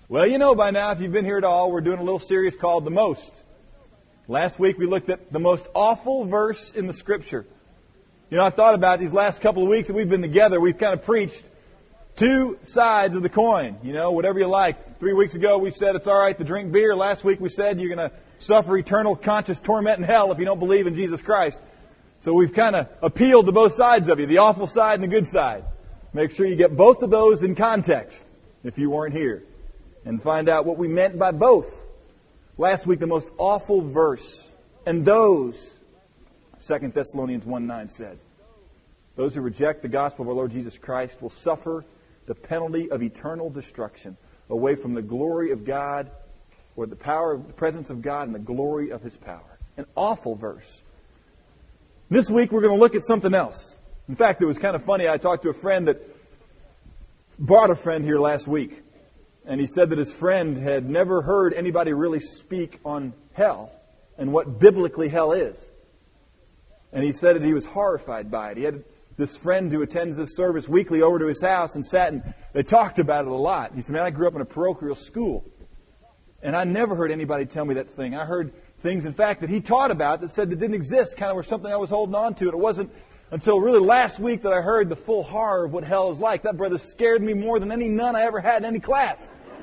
Well, you know by now, if you've been here at all, we're doing a little series called The Most. Last week we looked at the most awful verse in the Scripture. You know, I thought about these last couple of weeks that we've been together, we've kind of preached two sides of the coin. You know, whatever you like. 3 weeks ago we said it's all right to drink beer. Last week we said you're going to suffer eternal conscious torment in hell if you don't believe in Jesus Christ. So we've kind of appealed to both sides of you, the awful side and the good side. Make sure you get both of those in context if you weren't here, and find out what we meant by both. Last week, the most awful verse, and those, 2 Thessalonians 1:9 said, those who reject the gospel of our Lord Jesus Christ will suffer the penalty of eternal destruction away from the glory of God, or the power, the presence of God and the glory of His power. An awful verse. This week, we're going to look at something else. In fact, it was kind of funny. I talked to a friend that brought a friend here last week. And he said that his friend had never heard anybody really speak on hell and what biblically hell is. And he said that he was horrified by it. He had this friend who attends this service weekly over to his house and sat and they talked about it a lot. He said, man, I grew up in a parochial school. And I never heard anybody tell me that thing. I heard things, in fact, that he taught about that said that didn't exist, kind of were something I was holding on to. And it wasn't until really last week that I heard the full horror of what hell is like. That brother scared me more than any nun I ever had in any class.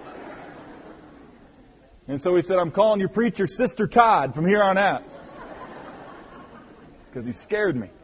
And so he said, I'm calling your preacher Sister Todd from here on out. Because he scared me.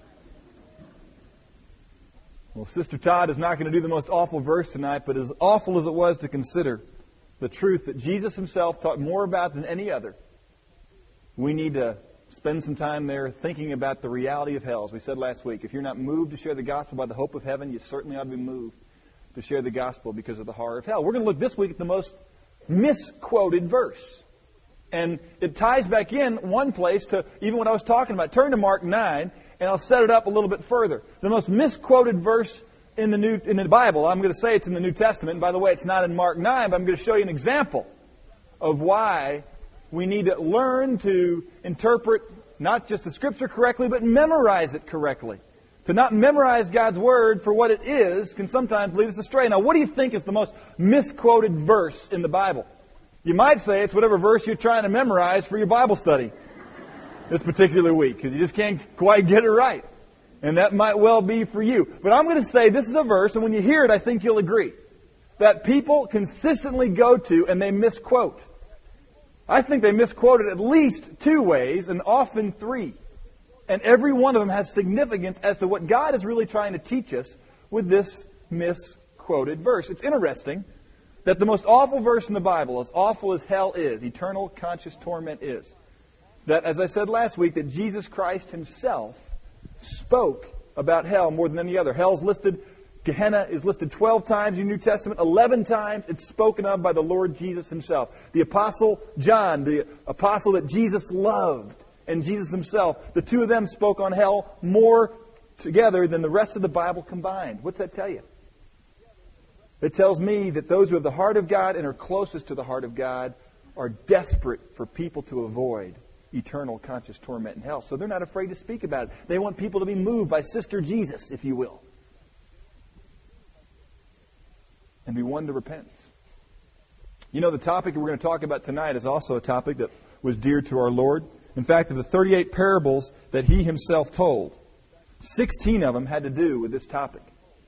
Well, Sister Todd is not going to do the most awful verse tonight, but as awful as it was to consider the truth that Jesus Himself taught more about than any other, we need to spend some time there thinking about the reality of hell. As we said last week, if you're not moved to share the gospel by the hope of heaven, you certainly ought to be moved to share the gospel because of the horror of hell. We're going to look this week at the most misquoted verse. And it ties back in one place to even what I was talking about. Turn to Mark 9, and I'll set it up a little bit further. The most misquoted verse in the Bible, I'm going to say it's in the New Testament. And by the way, it's not in Mark 9, but I'm going to show you an example of why we need to learn to interpret not just the Scripture correctly, but memorize it correctly. To not memorize God's Word for what it is can sometimes lead us astray. Now, what do you think is the most misquoted verse in the Bible? You might say it's whatever verse you're trying to memorize for your Bible study this particular week, because you just can't quite get it right. And that might well be for you. But I'm going to say this is a verse, and when you hear it, I think you'll agree, that people consistently go to and they misquote. I think they misquote it at least 2 ways, and often 3. And every one of them has significance as to what God is really trying to teach us with this misquoted verse. It's interesting that the most awful verse in the Bible, as awful as hell is, eternal conscious torment is, that, as I said last week, that Jesus Christ Himself spoke about hell more than any other. Hell's listed, Gehenna is listed 12 times in the New Testament. 11 times it's spoken of by the Lord Jesus Himself. The Apostle John, the apostle that Jesus loved, and Jesus Himself, the two of them spoke on hell more together than the rest of the Bible combined. What's that tell you? It tells me that those who have the heart of God and are closest to the heart of God are desperate for people to avoid eternal conscious torment in hell. So they're not afraid to speak about it. They want people to be moved by Sister Jesus, if you will, and be won to repentance. You know, the topic we're going to talk about tonight is also a topic that was dear to our Lord. In fact, of the 38 parables that He Himself told, 16 of them had to do with this topic.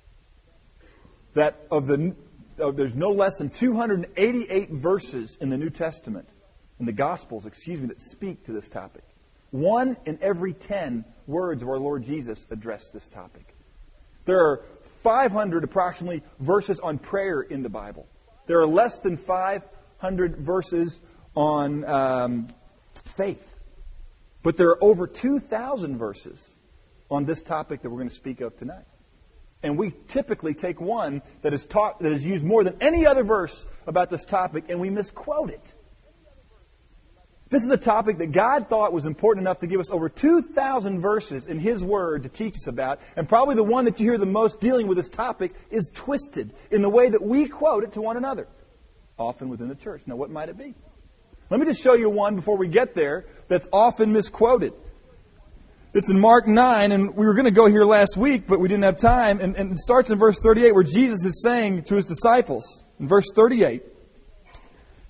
There's no less than 288 verses in the New Testament, in the Gospels, that speak to this topic. 1 in every 10 words of our Lord Jesus address this topic. There are 500 approximately verses on prayer in the Bible. There are less than 500 verses on faith. But there are over 2,000 verses on this topic that we're going to speak of tonight. And we typically take one that is used more than any other verse about this topic, and we misquote it. This is a topic that God thought was important enough to give us over 2,000 verses in His Word to teach us about. And probably the one that you hear the most dealing with this topic is twisted in the way that we quote it to one another, often within the church. Now, what might it be? Let me just show you one before we get there that's often misquoted. It's in Mark 9, and we were going to go here last week, but we didn't have time. And it starts in verse 38, where Jesus is saying to His disciples, in verse 38,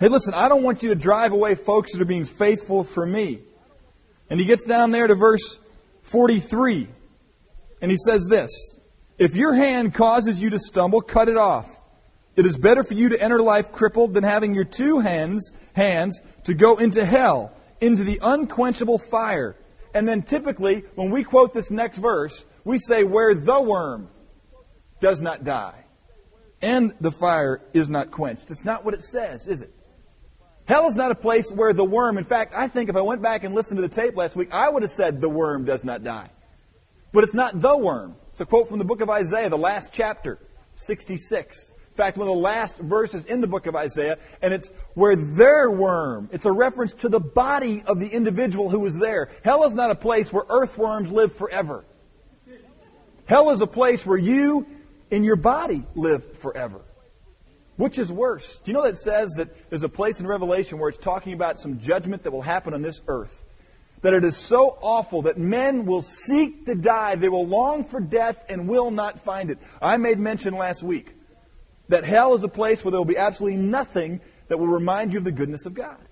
Hey, listen, I don't want you to drive away folks that are being faithful for me. And he gets down there to verse 43. And he says this, if your hand causes you to stumble, cut it off. It is better for you to enter life crippled than having your two hands to go into hell, into the unquenchable fire. And then typically, when we quote this next verse, we say, where the worm does not die and the fire is not quenched. It's not what it says, is it? Hell is not a place where the worm, in fact, I think if I went back and listened to the tape last week, I would have said the worm does not die. But it's not the worm. It's a quote from the book of Isaiah, the last chapter, 66. In fact, one of the last verses in the book of Isaiah, and it's where their worm. It's a reference to the body of the individual who was there. Hell is not a place where earthworms live forever. Hell is a place where you in your body live forever. Which is worse? Do you know that it says that there's a place in Revelation where it's talking about some judgment that will happen on this earth? That it is so awful that men will seek to die. They will long for death and will not find it. I made mention last week that hell is a place where there will be absolutely nothing that will remind you of the goodness of God.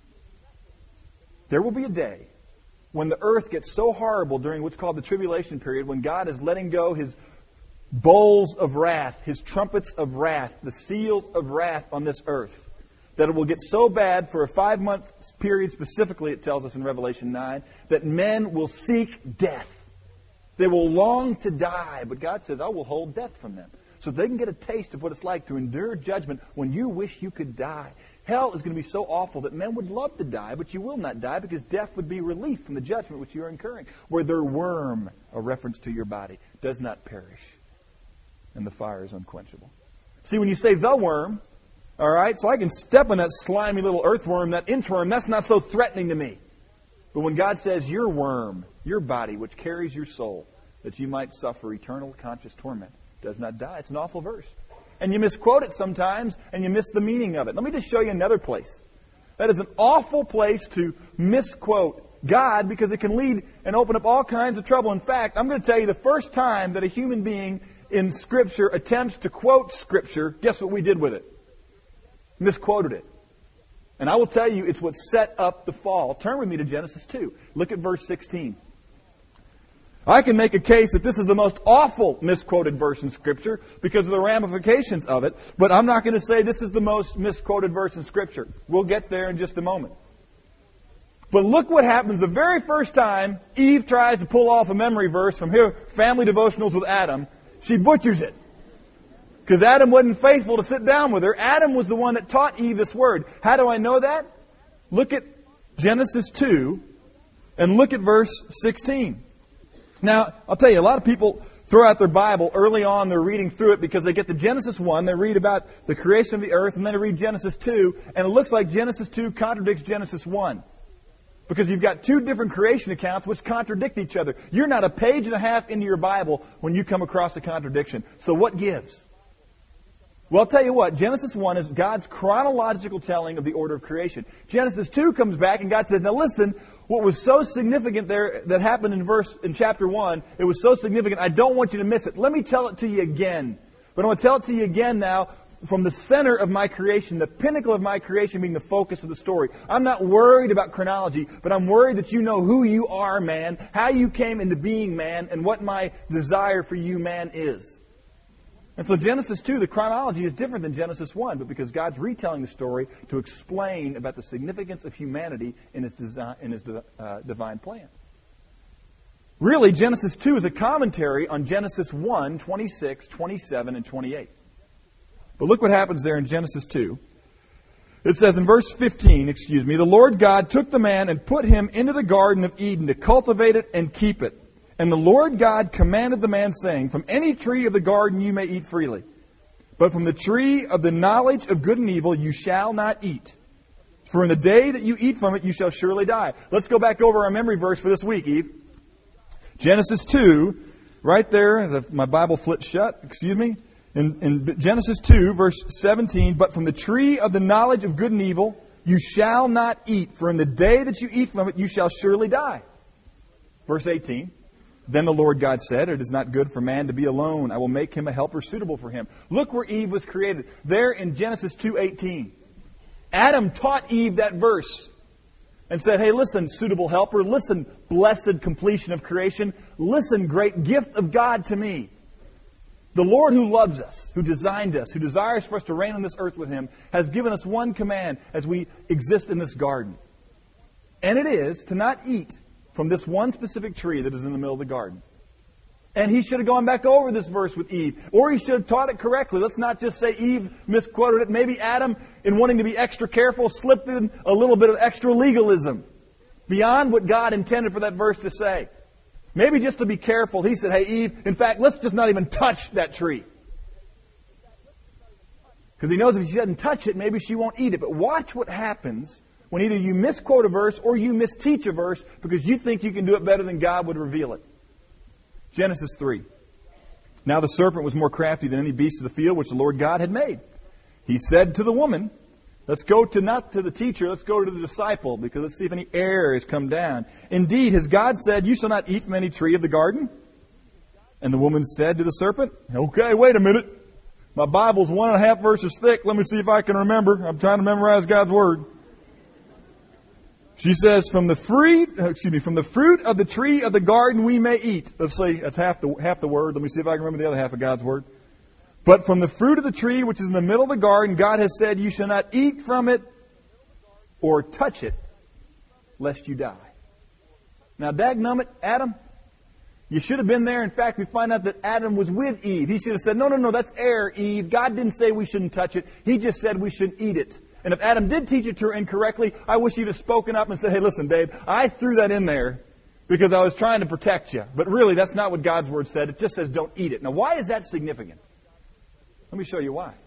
There will be a day when the earth gets so horrible during what's called the tribulation period, when God is letting go His bowls of wrath, His trumpets of wrath, the seals of wrath on this earth, that it will get so bad for a 5-month period specifically, it tells us in Revelation 9, that men will seek death. They will long to die, but God says, I will hold death from them. So they can get a taste of what it's like to endure judgment when you wish you could die. Hell is going to be so awful that men would love to die, but you will not die because death would be relief from the judgment which you are incurring. Where their worm, a reference to your body, does not perish, and the fire is unquenchable. See, when you say the worm, all right, so I can step on that slimy little earthworm, that inchworm, that's not so threatening to me. But when God says your worm, your body, which carries your soul, that you might suffer eternal conscious torment, does not die. It's an awful verse. And you misquote it sometimes, and you miss the meaning of it. Let me just show you another place. That is an awful place to misquote God, because it can lead and open up all kinds of trouble. In fact, I'm going to tell you the first time that a human being in Scripture attempts to quote Scripture, guess what we did with it? Misquoted it. And I will tell you, it's what set up the fall. Turn with me to Genesis 2. Look at verse 16. I can make a case that this is the most awful misquoted verse in Scripture because of the ramifications of it, but I'm not going to say this is the most misquoted verse in Scripture. We'll get there in just a moment. But look what happens the very first time Eve tries to pull off a memory verse from her family devotionals with Adam. She butchers it. Because Adam wasn't faithful to sit down with her. Adam was the one that taught Eve this word. How do I know that? Look at Genesis 2 and look at verse 16. Now, I'll tell you, a lot of people throw out their Bible early on. They're reading through it because they get to Genesis 1. They read about the creation of the earth, and then they read Genesis 2. And it looks like Genesis 2 contradicts Genesis 1. Because you've got two different creation accounts which contradict each other. You're not a page and a half into your Bible when you come across a contradiction. So what gives? Well, I'll tell you what. Genesis 1 is God's chronological telling of the order of creation. Genesis 2 comes back and God says, now listen, what was so significant there that happened in chapter 1, it was so significant, I don't want you to miss it. Let me tell it to you again. But I want to tell it to you again now from the center of my creation, the pinnacle of my creation being the focus of the story. I'm not worried about chronology, but I'm worried that you know who you are, man, how you came into being, man, and what my desire for you, man, is. And so Genesis 2, the chronology is different than Genesis 1, but because God's retelling the story to explain about the significance of humanity in His divine plan. Really, Genesis 2 is a commentary on Genesis 1, 26, 27, and 28. But look what happens there in Genesis 2. It says in verse 15, the Lord God took the man and put him into the Garden of Eden to cultivate it and keep it. And the Lord God commanded the man, saying, from any tree of the garden you may eat freely, but from the tree of the knowledge of good and evil you shall not eat. For in the day that you eat from it you shall surely die. Let's go back over our memory verse for this week, Eve. Genesis 2, right there, as my Bible flipped shut, in Genesis 2, verse 17, but from the tree of the knowledge of good and evil you shall not eat, for in the day that you eat from it you shall surely die. Verse 18. Then the Lord God said, it is not good for man to be alone. I will make him a helper suitable for him. Look where Eve was created. There in Genesis 2:18. Adam taught Eve that verse and said, hey, listen, suitable helper. Listen, blessed completion of creation. Listen, great gift of God to me. The Lord who loves us, who designed us, who desires for us to reign on this earth with Him, has given us one command as we exist in this garden. And it is to not eat from this one specific tree that is in the middle of the garden. And He should have gone back over this verse with Eve. Or He should have taught it correctly. Let's not just say Eve misquoted it. Maybe Adam, in wanting to be extra careful, slipped in a little bit of extra legalism beyond what God intended for that verse to say. Maybe just to be careful, he said, hey, Eve, in fact, let's just not even touch that tree. Because he knows if she doesn't touch it, maybe she won't eat it. But watch what happens when either you misquote a verse or you misteach a verse because you think you can do it better than God would reveal it. Genesis 3. Now the serpent was more crafty than any beast of the field which the Lord God had made. He said to the woman, let's go to not to the teacher, let's go to the disciple, because let's see if any error has come down. Indeed, has God said, you shall not eat from any tree of the garden? And the woman said to the serpent, okay, wait a minute. My Bible's 1.5 verses thick. Let me see if I can remember. I'm trying to memorize God's Word. She says, from the fruit of the tree of the garden we may eat. Let's say that's half the word. Let me see if I can remember the other half of God's Word. But from the fruit of the tree which is in the middle of the garden, God has said, you shall not eat from it or touch it, lest you die. Now, dadgummit, Adam, you should have been there. In fact, we find out that Adam was with Eve. He should have said, no, that's error, Eve. God didn't say we shouldn't touch it. He just said we shouldn't eat it. And if Adam did teach it to her incorrectly, I wish he'd have spoken up and said, hey, listen, Dave, I threw that in there because I was trying to protect you. But really, that's not what God's Word said. It just says don't eat it. Now, why is that significant? Let me show you why. It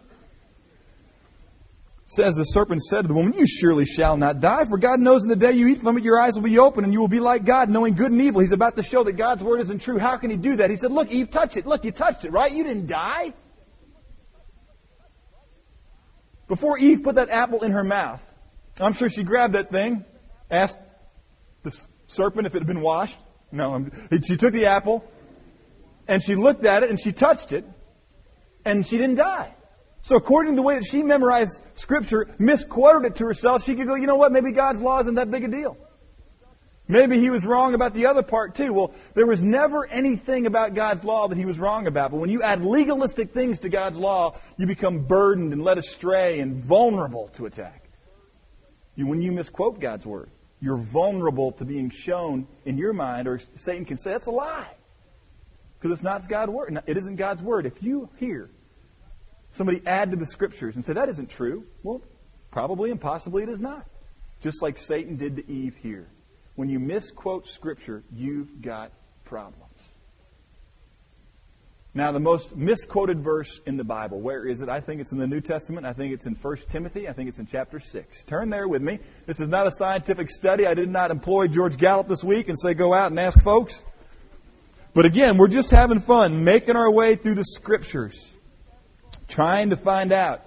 says, the serpent said to the woman, you surely shall not die, for God knows in the day you eat from it, your eyes will be open, and you will be like God, knowing good and evil. He's about to show that God's Word isn't true. How can He do that? He said, look, Eve, touch it. Look, you touched it, right? You didn't die. Before Eve put that apple in her mouth, I'm sure she grabbed that thing, asked the serpent if it had been washed. No, she took the apple, and she looked at it, and she touched it, and she didn't die. So according to the way that she memorized Scripture, misquoted it to herself, she could go, you know what, maybe God's law isn't that big a deal. Maybe He was wrong about the other part too. Well, there was never anything about God's law that He was wrong about. But when you add legalistic things to God's law, you become burdened and led astray and vulnerable to attack. When you misquote God's Word, you're vulnerable to being shown in your mind, or Satan can say, that's a lie. Because it's not God's Word. It isn't God's Word. If you hear somebody add to the Scriptures and say, that isn't true, well, probably and possibly it is not. Just like Satan did to Eve here. When you misquote Scripture, you've got problems. Now, the most misquoted verse in the Bible, where is it? I think it's in the New Testament. I think it's in 1 Timothy. I think it's in chapter 6. Turn there with me. This is not a scientific study. I did not employ George Gallup this week and say, go out and ask folks. But again, we're just having fun, making our way through the Scriptures, trying to find out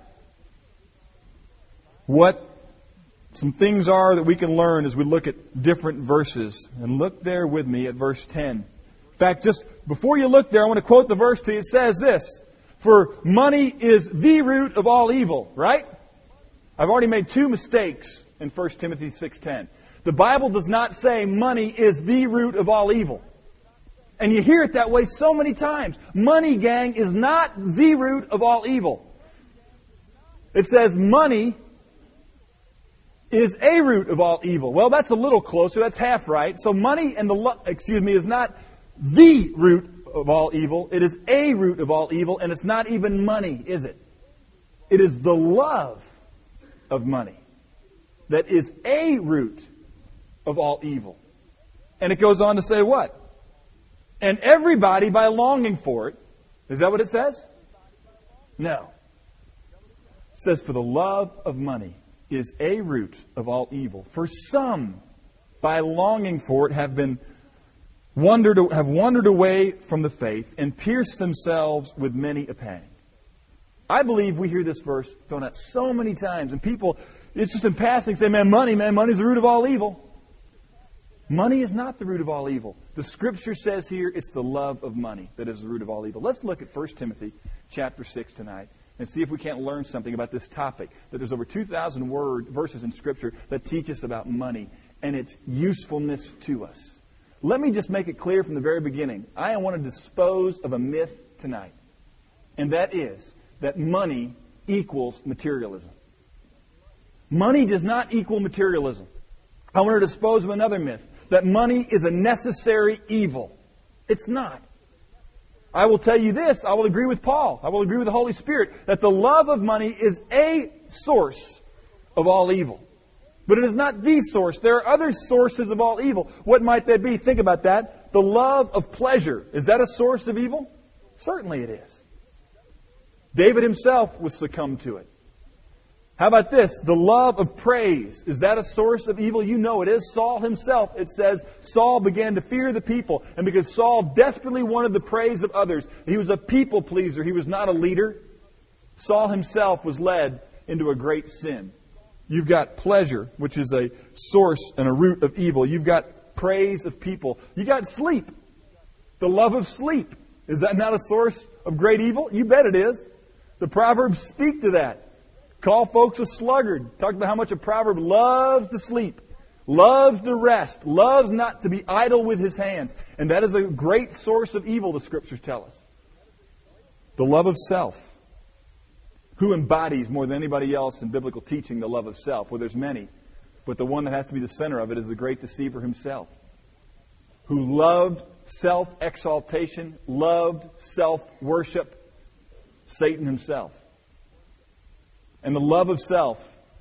what some things are that we can learn as we look at different verses. And look there with me at verse 10. In fact, just before you look there, I want to quote the verse to you. It says this, for money is the root of all evil, right? I've already made 2 mistakes in 1 Timothy 6:10. The Bible does not say money is the root of all evil. And you hear it that way so many times. Money, gang, is not the root of all evil. It says money is a root of all evil. Well, that's a little closer. That's half right. So money and is not the root of all evil. It is a root of all evil, and it's not even money, is it? It is the love of money that is a root of all evil. And it goes on to say what? And everybody by longing for it. Is that what it says? No. It says, for the love of money is a root of all evil. For some, by longing for it, have wandered away from the faith and pierced themselves with many a pang. I believe we hear this verse thrown out so many times, and people, it's just in passing, say, money's the root of all evil. Money is not the root of all evil. The Scripture says here it's the love of money that is the root of all evil. Let's look at 1 Timothy chapter 6 tonight. and see if we can't learn something about this topic. That there's over 2,000 verses in Scripture that teach us about money and its usefulness to us. Let me just make it clear from the very beginning. I want to dispose of a myth tonight. And that is that money equals materialism. Money does not equal materialism. I want to dispose of another myth, that money is a necessary evil. It's not. I will tell you this, I will agree with Paul, I will agree with the Holy Spirit, that the love of money is a source of all evil. But it is not the source. There are other sources of all evil. What might that be? Think about that. The love of pleasure. Is that a source of evil? Certainly it is. David himself was succumbed to it. How about this? The love of praise. Is that a source of evil? You know it is. Saul himself, it says, Saul began to fear the people. And because Saul desperately wanted the praise of others, he was a people pleaser. He was not a leader. Saul himself was led into a great sin. You've got pleasure, which is a source and a root of evil. You've got praise of people. You've got sleep. The love of sleep. Is that not a source of great evil? You bet it is. The Proverbs speak to that. Call folks a sluggard. Talk about how much a proverb loves to sleep, loves to rest, loves not to be idle with his hands. And that is a great source of evil, the Scriptures tell us. The love of self. Who embodies more than anybody else in biblical teaching the love of self? Well, there's many. But the one that has to be the center of it is the great deceiver himself, who loved self-exaltation, loved self-worship, Satan himself. And the love of self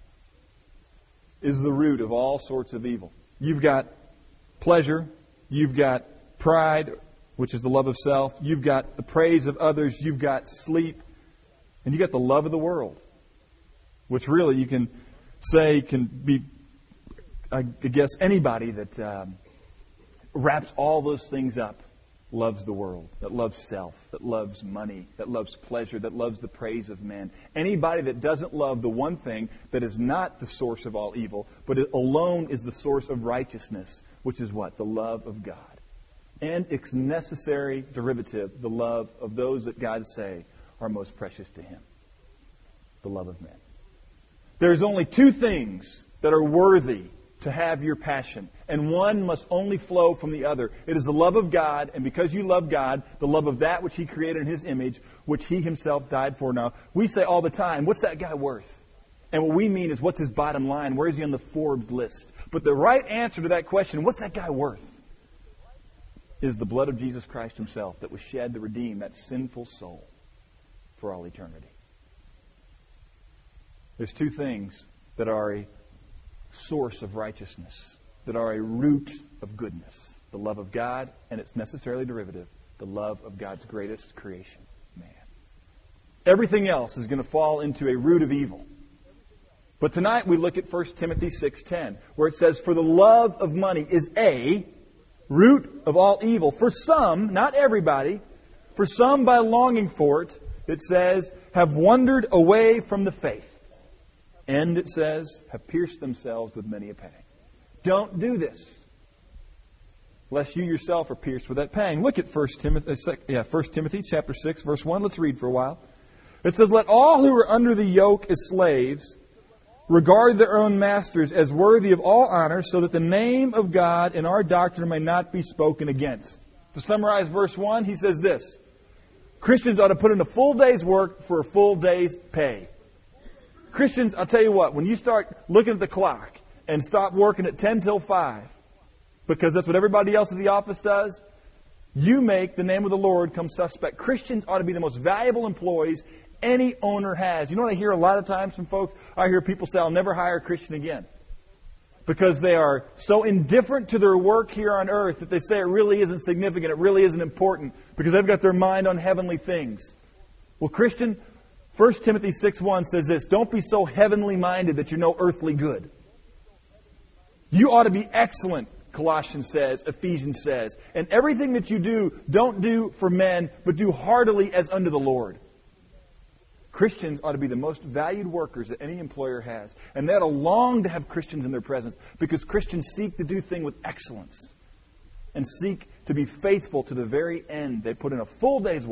is the root of all sorts of evil. You've got pleasure, you've got pride, which is the love of self, you've got the praise of others, you've got sleep, and you've got the love of the world, which really you can say can be, I guess, anybody that wraps all those things up loves the world, that loves self, that loves money, that loves pleasure, that loves the praise of men. Anybody that doesn't love the one thing that is not the source of all evil, but it alone is the source of righteousness, which is what? The love of God. And its necessary derivative, the love of those that God say are most precious to Him. The love of men. There's only two things that are worthy to have your passion, and one must only flow from the other. It is the love of God, and because you love God, the love of that which He created in His image, which He Himself died for. Now, we say all the time, what's that guy worth? And what we mean is, what's his bottom line? Where is he on the Forbes list? But the right answer to that question, what's that guy worth? Is the blood of Jesus Christ Himself that was shed to redeem that sinful soul for all eternity. There's two things that are a source of righteousness, that are a root of goodness. The love of God and its necessarily derivative, the love of God's greatest creation, man. Everything else is going to fall into a root of evil. But tonight we look at 1 Timothy 6:10, where it says, "For the love of money is a root of all evil. For some, not everybody, for some by longing for it," it says, "have wandered away from the faith. And," it says, "have pierced themselves with many a pang." Don't do this, lest you yourself are pierced with that pang. Look at 1 Timothy chapter 6, verse 1. Let's read for a while. It says, "Let all who are under the yoke as slaves regard their own masters as worthy of all honor, so that the name of God and our doctrine may not be spoken against." To summarize verse 1, he says this: Christians ought to put in a full day's work for a full day's pay. Christians, I'll tell you what, when you start looking at the clock and stop working at 10 till 5, because that's what everybody else at the office does, you make the name of the Lord come suspect. Christians ought to be the most valuable employees any owner has. You know what I hear a lot of times from folks? I hear people say, "I'll never hire a Christian again," because they are so indifferent to their work here on earth that they say it really isn't significant, it really isn't important, because they've got their mind on heavenly things. Well, Christian, 1 Timothy 6:1 says this: "Don't be so heavenly minded that you're no earthly good." You ought to be excellent, Colossians says, Ephesians says. And everything that you do, don't do for men, but do heartily as unto the Lord. Christians ought to be the most valued workers that any employer has. And they ought to long to have Christians in their presence, because Christians seek to do things with excellence and seek to be faithful to the very end. They put in a full day's work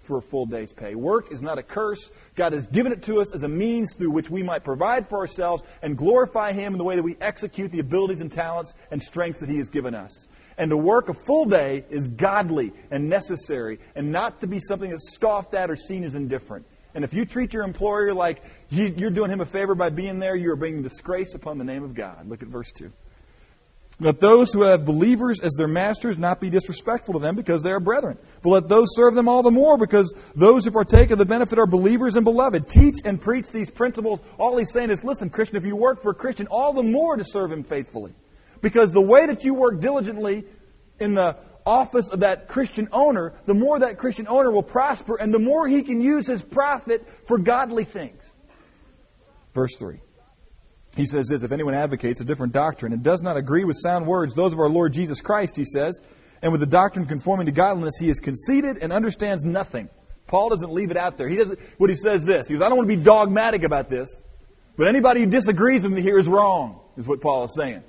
for a full day's pay. Work is not a curse. God has given it to us as a means through which we might provide for ourselves and glorify Him in the way that we execute the abilities and talents and strengths that He has given us. And to work a full day is godly and necessary, and not to be something that's scoffed at or seen as indifferent. And if you treat your employer like you're doing him a favor by being there, you are bringing disgrace upon the name of God. Look at verse 2. Let those who have believers as their masters not be disrespectful to them because they are brethren. But let those serve them all the more because those who partake of the benefit are believers and beloved. Teach and preach these principles. All he's saying is, listen, Christian, if you work for a Christian, all the more to serve him faithfully. Because the way that you work diligently in the office of that Christian owner, the more that Christian owner will prosper and the more he can use his profit for godly things. Verse 3. He says this, if anyone advocates a different doctrine and does not agree with sound words, those of our Lord Jesus Christ, he says, and with the doctrine conforming to godliness, he is conceited and understands nothing. Paul doesn't leave it out there. He says this. He goes, I don't want to be dogmatic about this, but anybody who disagrees with me here is wrong, is what Paul is saying.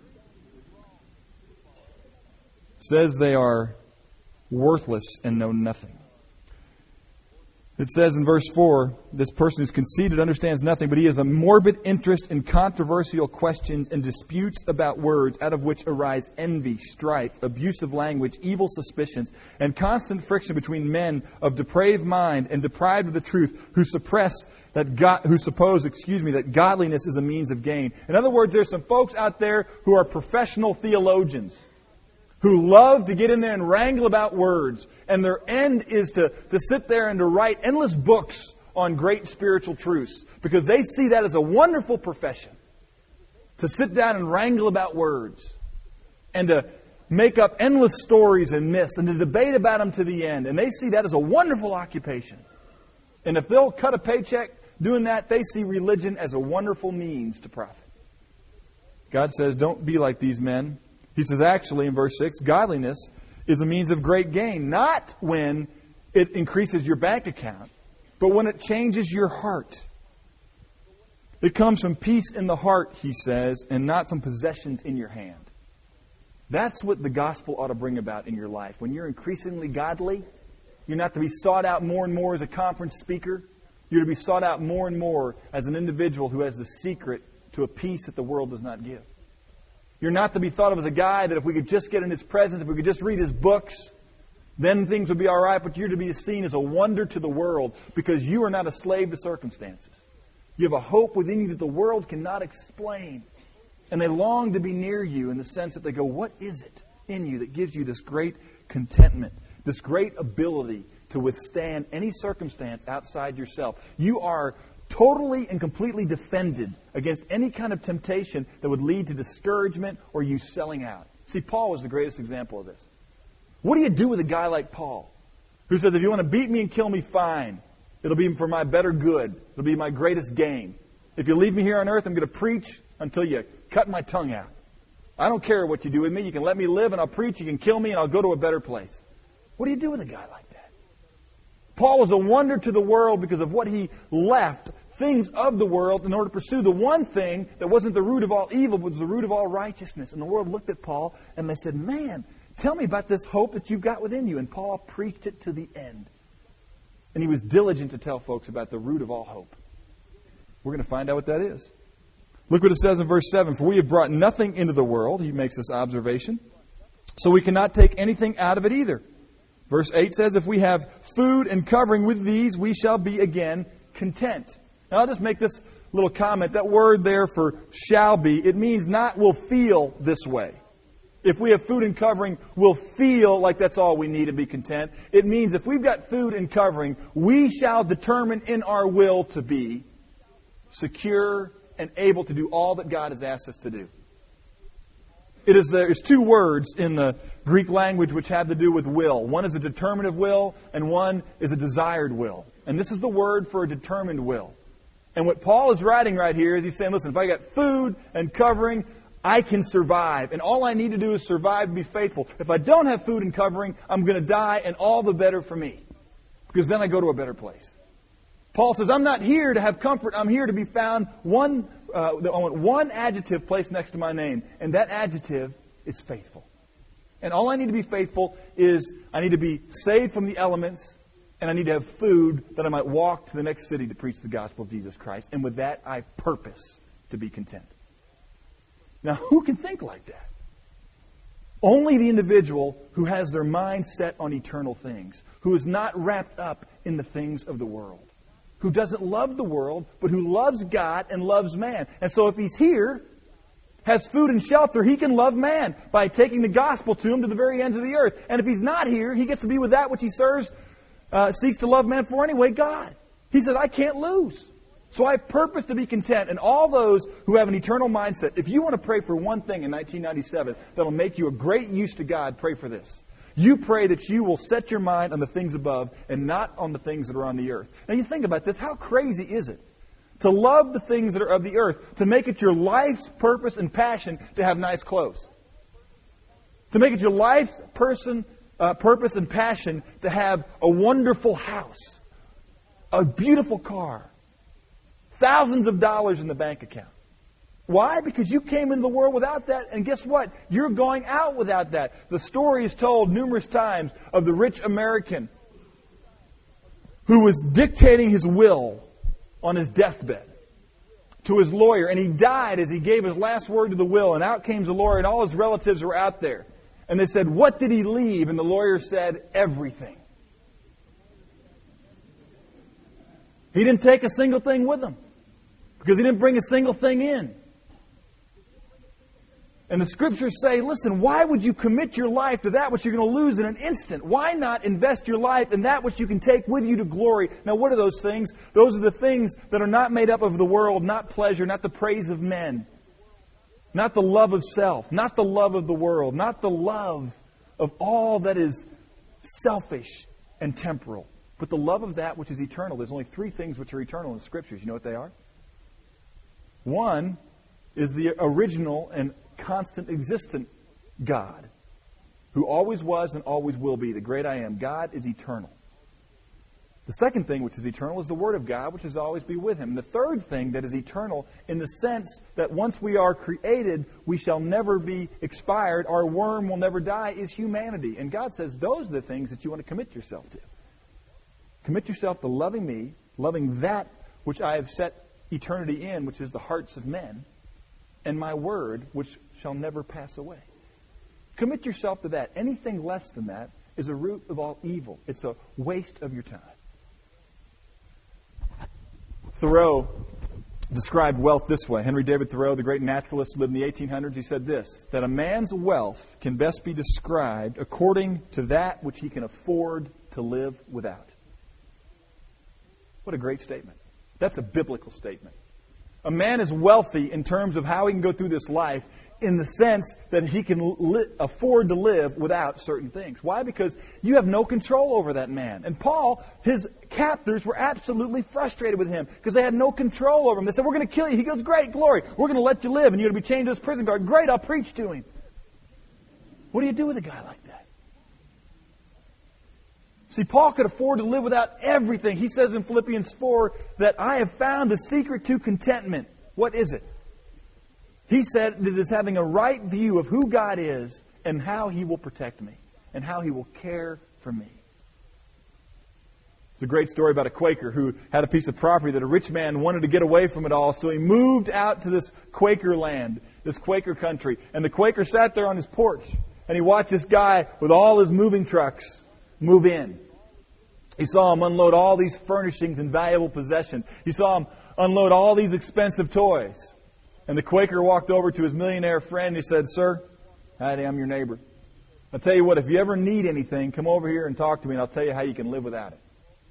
Says they are worthless and know nothing. It says in verse 4, this person who's conceited understands nothing, but he has a morbid interest in controversial questions and disputes about words, out of which arise envy, strife, abusive language, evil suspicions, and constant friction between men of depraved mind and deprived of the truth, who suppose that godliness is a means of gain. In other words, there's some folks out there who are professional theologians, who love to get in there and wrangle about words. And their end is to sit there and to write endless books on great spiritual truths. Because they see that as a wonderful profession. To sit down and wrangle about words. And to make up endless stories and myths. And to debate about them to the end. And they see that as a wonderful occupation. And if they'll cut a paycheck doing that, they see religion as a wonderful means to profit. God says, don't be like these men. He says, actually, in verse 6, godliness is a means of great gain, not when it increases your bank account, but when it changes your heart. It comes from peace in the heart, he says, and not from possessions in your hand. That's what the gospel ought to bring about in your life. When you're increasingly godly, you're not to be sought out more and more as a conference speaker. You're to be sought out more and more as an individual who has the secret to a peace that the world does not give. You're not to be thought of as a guy that if we could just get in his presence, if we could just read his books, then things would be all right. But you're to be seen as a wonder to the world because you are not a slave to circumstances. You have a hope within you that the world cannot explain. And they long to be near you in the sense that they go, what is it in you that gives you this great contentment, this great ability to withstand any circumstance outside yourself? You are totally and completely defended against any kind of temptation that would lead to discouragement or you selling out. See, Paul was the greatest example of this. What do you do with a guy like Paul, who says, if you want to beat me and kill me, fine. It'll be for my better good. It'll be my greatest gain. If you leave me here on earth, I'm going to preach until you cut my tongue out. I don't care what you do with me. You can let me live and I'll preach. You can kill me and I'll go to a better place. What do you do with a guy like that? Paul was a wonder to the world because of what he left, things of the world, in order to pursue the one thing that wasn't the root of all evil, but was the root of all righteousness. And the world looked at Paul and they said, man, tell me about this hope that you've got within you. And Paul preached it to the end. And he was diligent to tell folks about the root of all hope. We're going to find out what that is. Look what it says in verse 7. For we have brought nothing into the world, he makes this observation, so we cannot take anything out of it either. Verse 8 says, if we have food and covering with these, we shall be again content. Now I'll just make this little comment. That word there for shall be, it means not will feel this way. If we have food and covering, we'll feel like that's all we need to be content. It means if we've got food and covering, we shall determine in our will to be secure and able to do all that God has asked us to do. There's two words in the Greek language which have to do with will. One is a determinative will, and one is a desired will. And this is the word for a determined will. And what Paul is writing right here is he's saying, listen, if I got food and covering, I can survive. And all I need to do is survive and be faithful. If I don't have food and covering, I'm going to die, and all the better for me. Because then I go to a better place. Paul says, I'm not here to have comfort. I'm here to be found I want one adjective placed next to my name, and that adjective is faithful. And all I need to be faithful is I need to be saved from the elements, And I need to have food that I might walk to the next city to preach the gospel of Jesus Christ. And with that, I purpose to be content. Now, who can think like that? Only the individual who has their mind set on eternal things, who is not wrapped up in the things of the world, who doesn't love the world, but who loves God and loves man. And so if he's here, has food and shelter, he can love man by taking the gospel to him to the very ends of the earth. And if he's not here, he gets to be with that which he serves, seeks to love man for anyway, God. He said, I can't lose. So I purpose to be content. And all those who have an eternal mindset, if you want to pray for one thing in 1997 that'll make you a great use to God, pray for this. You pray that you will set your mind on the things above and not on the things that are on the earth. Now you think about this, how crazy is it to love the things that are of the earth, to make it your life's purpose and passion to have nice clothes, to make it your life's purpose and passion to have a wonderful house, a beautiful car, thousands of dollars in the bank account. Why? Because you came into the world without that, and guess what? You're going out without that. The story is told numerous times of the rich American who was dictating his will on his deathbed to his lawyer, and he died as he gave his last word to the will, and out came the lawyer, and all his relatives were out there. And they said, what did he leave? And the lawyer said, everything. He didn't take a single thing with him because he didn't bring a single thing in. And the Scriptures say, listen, why would you commit your life to that which you're going to lose in an instant? Why not invest your life in that which you can take with you to glory? Now, what are those things? Those are the things that are not made up of the world, not pleasure, not the praise of men, not the love of self, not the love of the world, not the love of all that is selfish and temporal, but the love of that which is eternal. There's only three things which are eternal in the Scriptures. You know what they are? One is the original and constant existent God, who always was and always will be, the great I am. God is eternal. The second thing which is eternal is the Word of God, which is always be with Him. And the third thing that is eternal in the sense that once we are created, we shall never be expired, our worm will never die, is humanity. And God says those are the things that you want to commit yourself to. Commit yourself to loving me, loving that which I have set eternity in, which is the hearts of men, and my word, which shall never pass away. Commit yourself to that. Anything less than that is a root of all evil. It's a waste of your time. Thoreau described wealth this way. Henry David Thoreau, the great naturalist who lived in the 1800s, he said this, that a man's wealth can best be described according to that which he can afford to live without. What a great statement. That's a biblical statement. A man is wealthy in terms of how he can go through this life in the sense that he can afford to live without certain things. Why? Because you have no control over that man. And Paul, his captors were absolutely frustrated with him because they had no control over him. They said, we're going to kill you. He goes, great, glory. We're going to let you live and you're going to be chained to this prison guard. Great, I'll preach to him. What do you do with a guy like that? See, Paul could afford to live without everything. He says in Philippians 4 that I have found the secret to contentment. What is it? He said it is having a right view of who God is and how He will protect me and how He will care for me. It's a great story about a Quaker who had a piece of property that a rich man wanted to get away from it all, so he moved out to this Quaker land, this Quaker country. And the Quaker sat there on his porch and he watched this guy with all his moving trucks move in. He saw him unload all these furnishings and valuable possessions. He saw him unload all these expensive toys. And the Quaker walked over to his millionaire friend and he said, Sir, howdy, I'm your neighbor. I'll tell you what, if you ever need anything, come over here and talk to me and I'll tell you how you can live without it.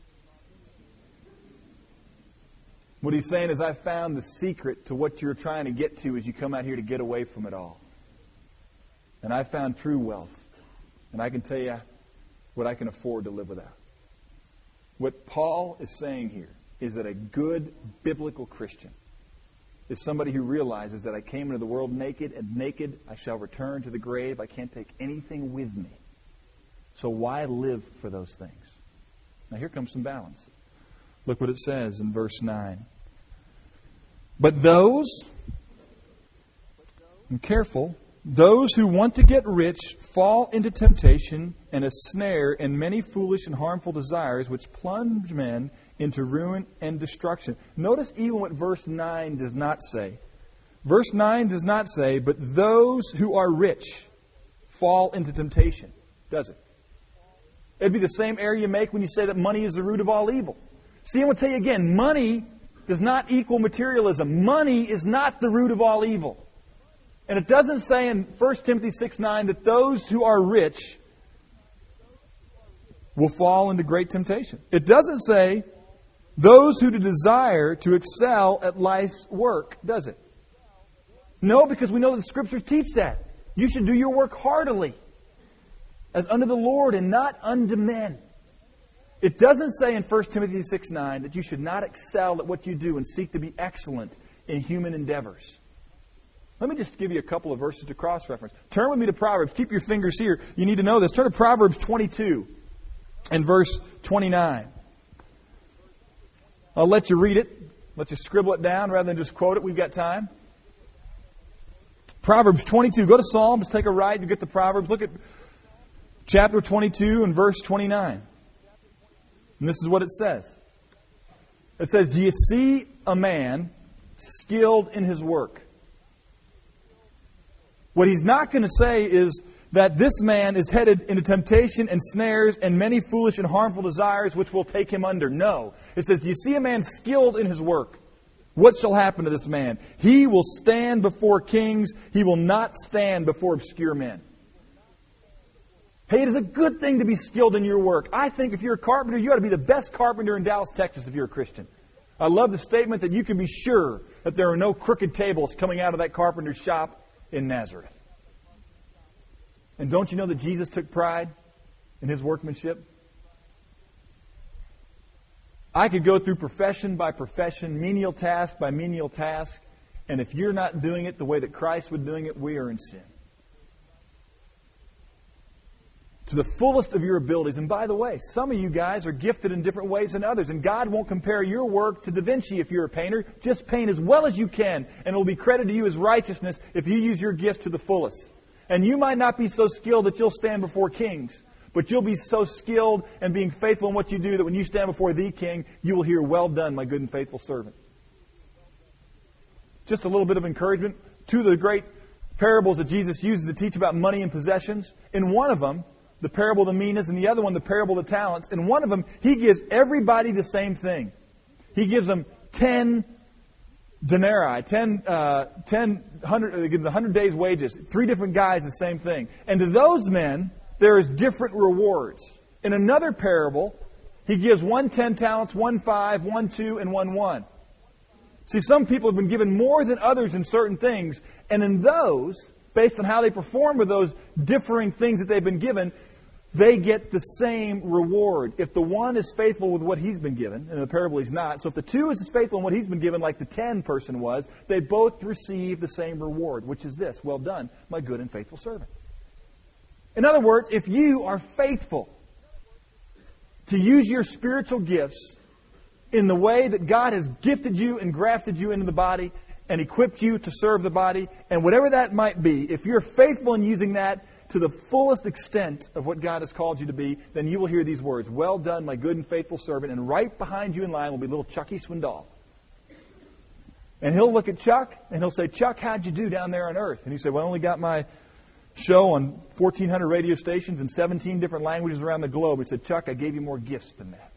What he's saying is, I found the secret to what you're trying to get to as you come out here to get away from it all. And I found true wealth. And I can tell you what I can afford to live without. What Paul is saying here is that a good biblical Christian is somebody who realizes that I came into the world naked, and naked I shall return to the grave. I can't take anything with me. So why live for those things? Now here comes some balance. Look what it says in verse 9. But those, and careful, Those who want to get rich fall into temptation and a snare and many foolish and harmful desires which plunge men into ruin and destruction. Notice even what verse 9 does not say. Verse 9 does not say, but those who are rich fall into temptation, does it? It'd be the same error you make when you say that money is the root of all evil. See, I'm going to tell you again, money does not equal materialism. Money is not the root of all evil. And it doesn't say in 1 Timothy 6:9 that those who are rich will fall into great temptation. It doesn't say those who desire to excel at life's work, does it? No, because we know the Scriptures teach that. You should do your work heartily, as unto the Lord and not unto men. It doesn't say in 1 Timothy 6:9 that you should not excel at what you do and seek to be excellent in human endeavors. Let me just give you a couple of verses to cross-reference. Turn with me to Proverbs. Keep your fingers here. You need to know this. Turn to Proverbs 22 and verse 29. I'll let you read it. Let you scribble it down rather than just quote it. We've got time. Proverbs 22. Go to Psalms. Take a right. You get the Proverbs. Look at chapter 22 and verse 29. And this is what it says. It says, do you see a man skilled in his work? What he's not going to say is that this man is headed into temptation and snares and many foolish and harmful desires which will take him under. No. It says, do you see a man skilled in his work? What shall happen to this man? He will stand before kings. He will not stand before obscure men. Hey, it is a good thing to be skilled in your work. I think if you're a carpenter, you ought to be the best carpenter in Dallas, Texas if you're a Christian. I love the statement that you can be sure that there are no crooked tables coming out of that carpenter's shop in Nazareth. And don't you know that Jesus took pride in His workmanship? I could go through profession by profession, menial task by menial task, and if you're not doing it the way that Christ was doing it, we are in sin. To the fullest of your abilities. And by the way, some of you guys are gifted in different ways than others, and God won't compare your work to Da Vinci if you're a painter. Just paint as well as you can, and it will be credited to you as righteousness if you use your gift to the fullest. And you might not be so skilled that you'll stand before kings, but you'll be so skilled and being faithful in what you do that when you stand before the king, you will hear, well done, my good and faithful servant. Just a little bit of encouragement. Two of the great parables that Jesus uses to teach about money and possessions. In one of them, the parable of the minas, and the other one, the parable of the talents. In one of them, He gives everybody the same thing. He gives them 10 denarii, 100 days' wages. 3 different guys, the same thing. And to those men, there is different rewards. In another parable, He gives 1 10 talents, 1 5, 1 2, and 1 1. See, some people have been given more than others in certain things, and in those, based on how they perform with those differing things that they've been given, they get the same reward. If the one is faithful with what he's been given, and in the parable he's not, so if the 2 is faithful in what he's been given like the 10 person was, they both receive the same reward, which is this: well done, my good and faithful servant. In other words, if you are faithful to use your spiritual gifts in the way that God has gifted you and grafted you into the body and equipped you to serve the body, and whatever that might be, if you're faithful in using that to the fullest extent of what God has called you to be, then you will hear these words: well done, my good and faithful servant. And right behind you in line will be little Chucky Swindoll. And he'll look at Chuck and he'll say, Chuck, how'd you do down there on earth? And you say, well, I only got my show on 1,400 radio stations in 17 different languages around the globe. He said, Chuck, I gave you more gifts than that.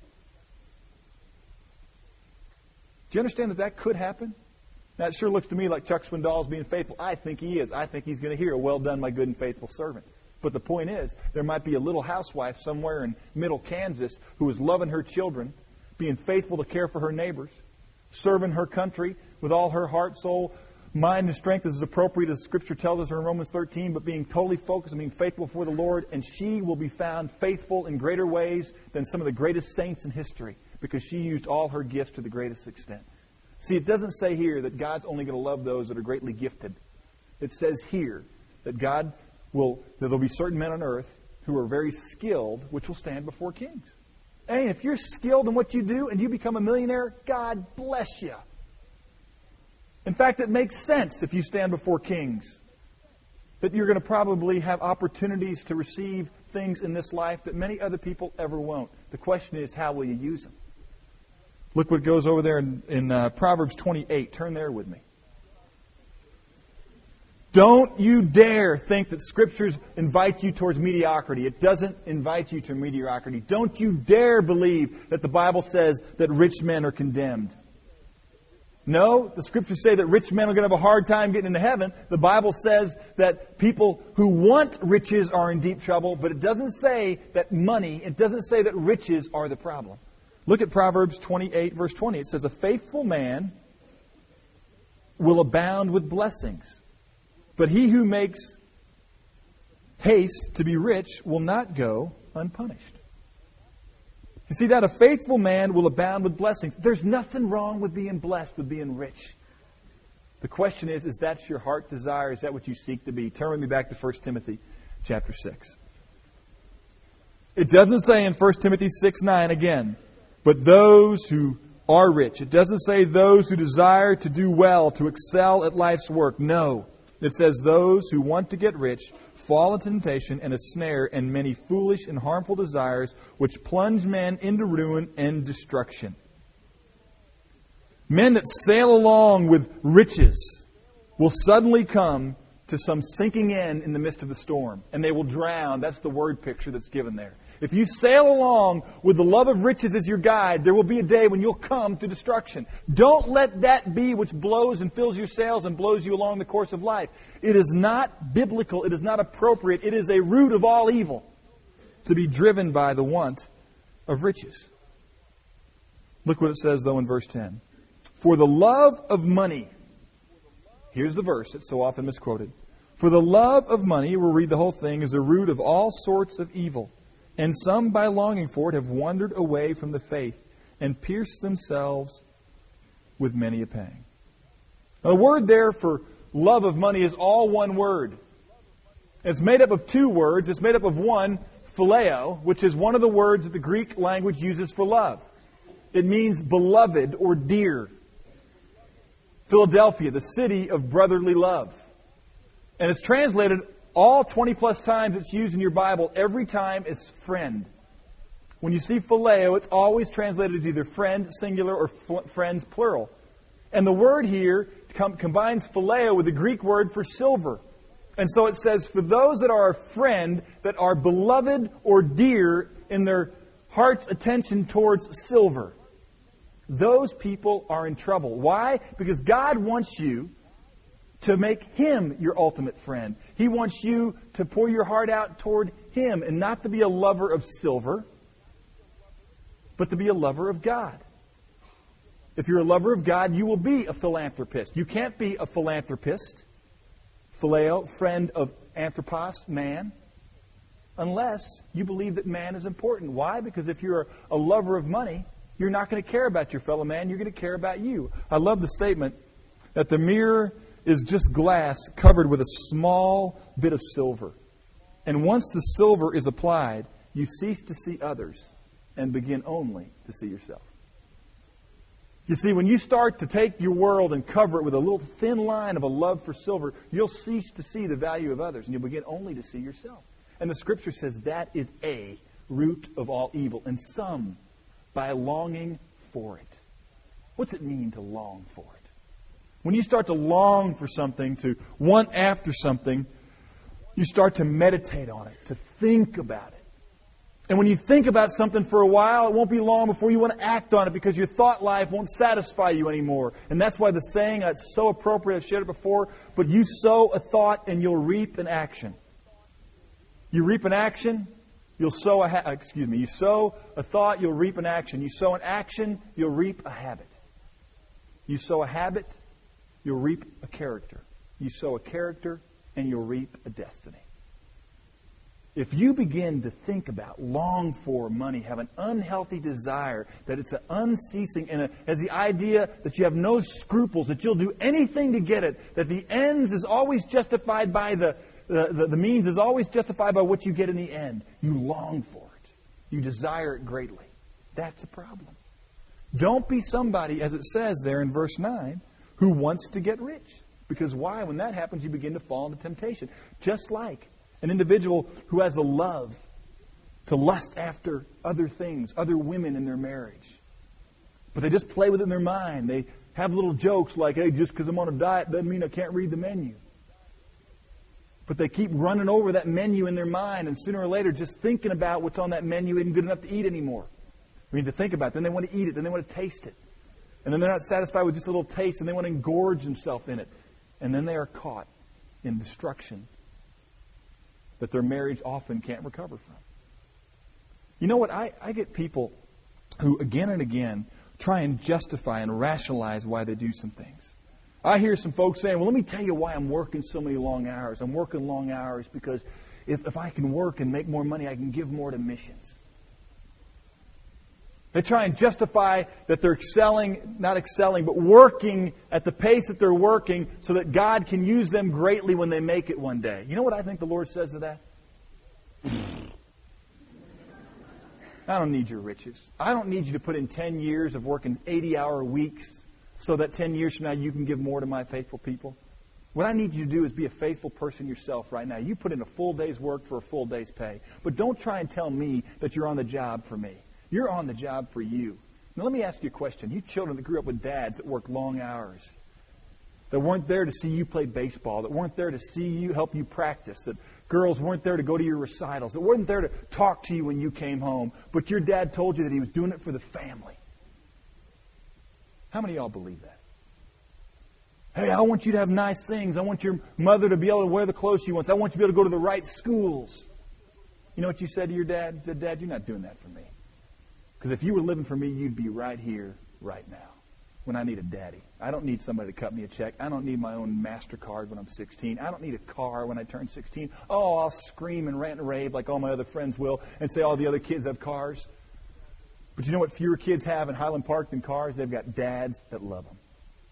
Do you understand that that could happen? Now, it sure looks to me like Chuck Swindoll is being faithful. I think he is. I think he's going to hear, well done, my good and faithful servant. But the point is, there might be a little housewife somewhere in middle Kansas who is loving her children, being faithful to care for her neighbors, serving her country with all her heart, soul, mind, and strength as is appropriate as Scripture tells us in Romans 13, but being totally focused and being faithful before the Lord, and she will be found faithful in greater ways than some of the greatest saints in history because she used all her gifts to the greatest extent. See, it doesn't say here that God's only going to love those that are greatly gifted. It says here that that there'll be certain men on earth who are very skilled, which will stand before kings. And if you're skilled in what you do and you become a millionaire, God bless you. In fact, it makes sense if you stand before kings. that you're going to probably have opportunities to receive things in this life that many other people ever won't. The question is, how will you use them? Look what goes over there in Proverbs 28. Turn there with me. Don't you dare think that Scriptures invite you towards mediocrity. It doesn't invite you to mediocrity. Don't you dare believe that the Bible says that rich men are condemned. No, the Scriptures say that rich men are going to have a hard time getting into heaven. The Bible says that people who want riches are in deep trouble, but it doesn't say that it doesn't say that riches are the problem. Look at Proverbs 28, verse 20. It says, a faithful man will abound with blessings. But he who makes haste to be rich will not go unpunished. You see that? A faithful man will abound with blessings. There's nothing wrong with being blessed, with being rich. The question is that your heart desire? Is that what you seek to be? Turn with me back to 1 Timothy chapter 6. It doesn't say in 1 Timothy 6:9 again, but those who are rich. It doesn't say those who desire to do well, to excel at life's work. No. It says those who want to get rich fall into temptation and a snare and many foolish and harmful desires which plunge men into ruin and destruction. Men that sail along with riches will suddenly come to some sinking in the midst of the storm, and they will drown. That's the word picture that's given there. If you sail along with the love of riches as your guide, there will be a day when you'll come to destruction. Don't let that be which blows and fills your sails and blows you along the course of life. It is not biblical. It is not appropriate. It is a root of all evil to be driven by the want of riches. Look what it says, though, in verse 10. For the love of money, here's the verse that's so often misquoted. For the love of money, we'll read the whole thing, is the root of all sorts of evil. And some, by longing for it, have wandered away from the faith and pierced themselves with many a pang. Now, the word there for love of money is all one word. It's made up of two words. It's made up of one, phileo, which is one of the words that the Greek language uses for love. It means beloved or dear. Philadelphia, the city of brotherly love. And it's translated all 20 plus times it's used in your Bible, every time it's friend. When you see phileo, it's always translated as either friend, singular, or friends, plural. And the word here combines phileo with the Greek word for silver. And so it says, for those that are a friend, that are beloved or dear in their heart's attention towards silver, those people are in trouble. Why? Because God wants you to make Him your ultimate friend. He wants you to pour your heart out toward Him and not to be a lover of silver, but to be a lover of God. If you're a lover of God, you will be a philanthropist. You can't be a philanthropist, phileo, friend of anthropos, man, unless you believe that man is important. Why? Because if you're a lover of money, you're not going to care about your fellow man. You're going to care about you. I love the statement that the mirror is just glass covered with a small bit of silver. And once the silver is applied, you cease to see others and begin only to see yourself. You see, when you start to take your world and cover it with a little thin line of a love for silver, you'll cease to see the value of others and you'll begin only to see yourself. And the Scripture says that is a root of all evil. And some, by longing for it. What's it mean to long for it? When you start to long for something, to want after something, you start to meditate on it, to think about it. And when you think about something for a while, it won't be long before you want to act on it because your thought life won't satisfy you anymore. And that's why the saying, that's so appropriate, I've shared it before, but you sow a thought and you'll reap an action. You reap an action, you sow a thought, you'll reap an action. You sow an action, you'll reap a habit. You sow a habit, you'll reap a character. You sow a character, and you'll reap a destiny. If you begin to think about, long for money, have an unhealthy desire, that it's an unceasing, and has the idea that you have no scruples, that you'll do anything to get it, that the ends is always justified by the means is always justified by what you get in the end. You long for it. You desire it greatly. That's a problem. Don't be somebody, as it says there in verse 9, who wants to get rich. Because why? When that happens, you begin to fall into temptation. Just like an individual who has a love to lust after other things, other women in their marriage. But they just play with it in their mind. They have little jokes like, hey, just because I'm on a diet doesn't mean I can't read the menu. But they keep running over that menu in their mind, and sooner or later, just thinking about what's on that menu isn't good enough to eat anymore. We need to think about it. Then they want to eat it. Then they want to taste it. And then they're not satisfied with just a little taste, and they want to engorge themselves in it. And then they are caught in destruction that their marriage often can't recover from. You know what? I get people who again and again try and justify and rationalize why they do some things. I hear some folks saying, well, let me tell you why I'm working so many long hours. I'm working long hours because if I can work and make more money, I can give more to missions. They try and justify that they're not excelling, but working at the pace that they're working so that God can use them greatly when they make it one day. You know what I think the Lord says to that? I don't need your riches. I don't need you to put in 10 years of working 80-hour weeks so that 10 years from now you can give more to my faithful people. What I need you to do is be a faithful person yourself right now. You put in a full day's work for a full day's pay. But don't try and tell me that you're on the job for me. You're on the job for you. Now let me ask you a question. You children that grew up with dads that worked long hours, that weren't there to see you play baseball, that weren't there to see you, help you practice, that girls weren't there to go to your recitals, that weren't there to talk to you when you came home, but your dad told you that he was doing it for the family. How many of y'all believe that? Hey, I want you to have nice things. I want your mother to be able to wear the clothes she wants. I want you to be able to go to the right schools. You know what you said to your dad? You said, Dad, you're not doing that for me. Because if you were living for me, you'd be right here, right now, when I need a daddy. I don't need somebody to cut me a check. I don't need my own MasterCard when I'm 16. I don't need a car when I turn 16. Oh, I'll scream and rant and rave like all my other friends will and say all the other kids have cars. But you know what fewer kids have in Highland Park than cars? They've got dads that love them.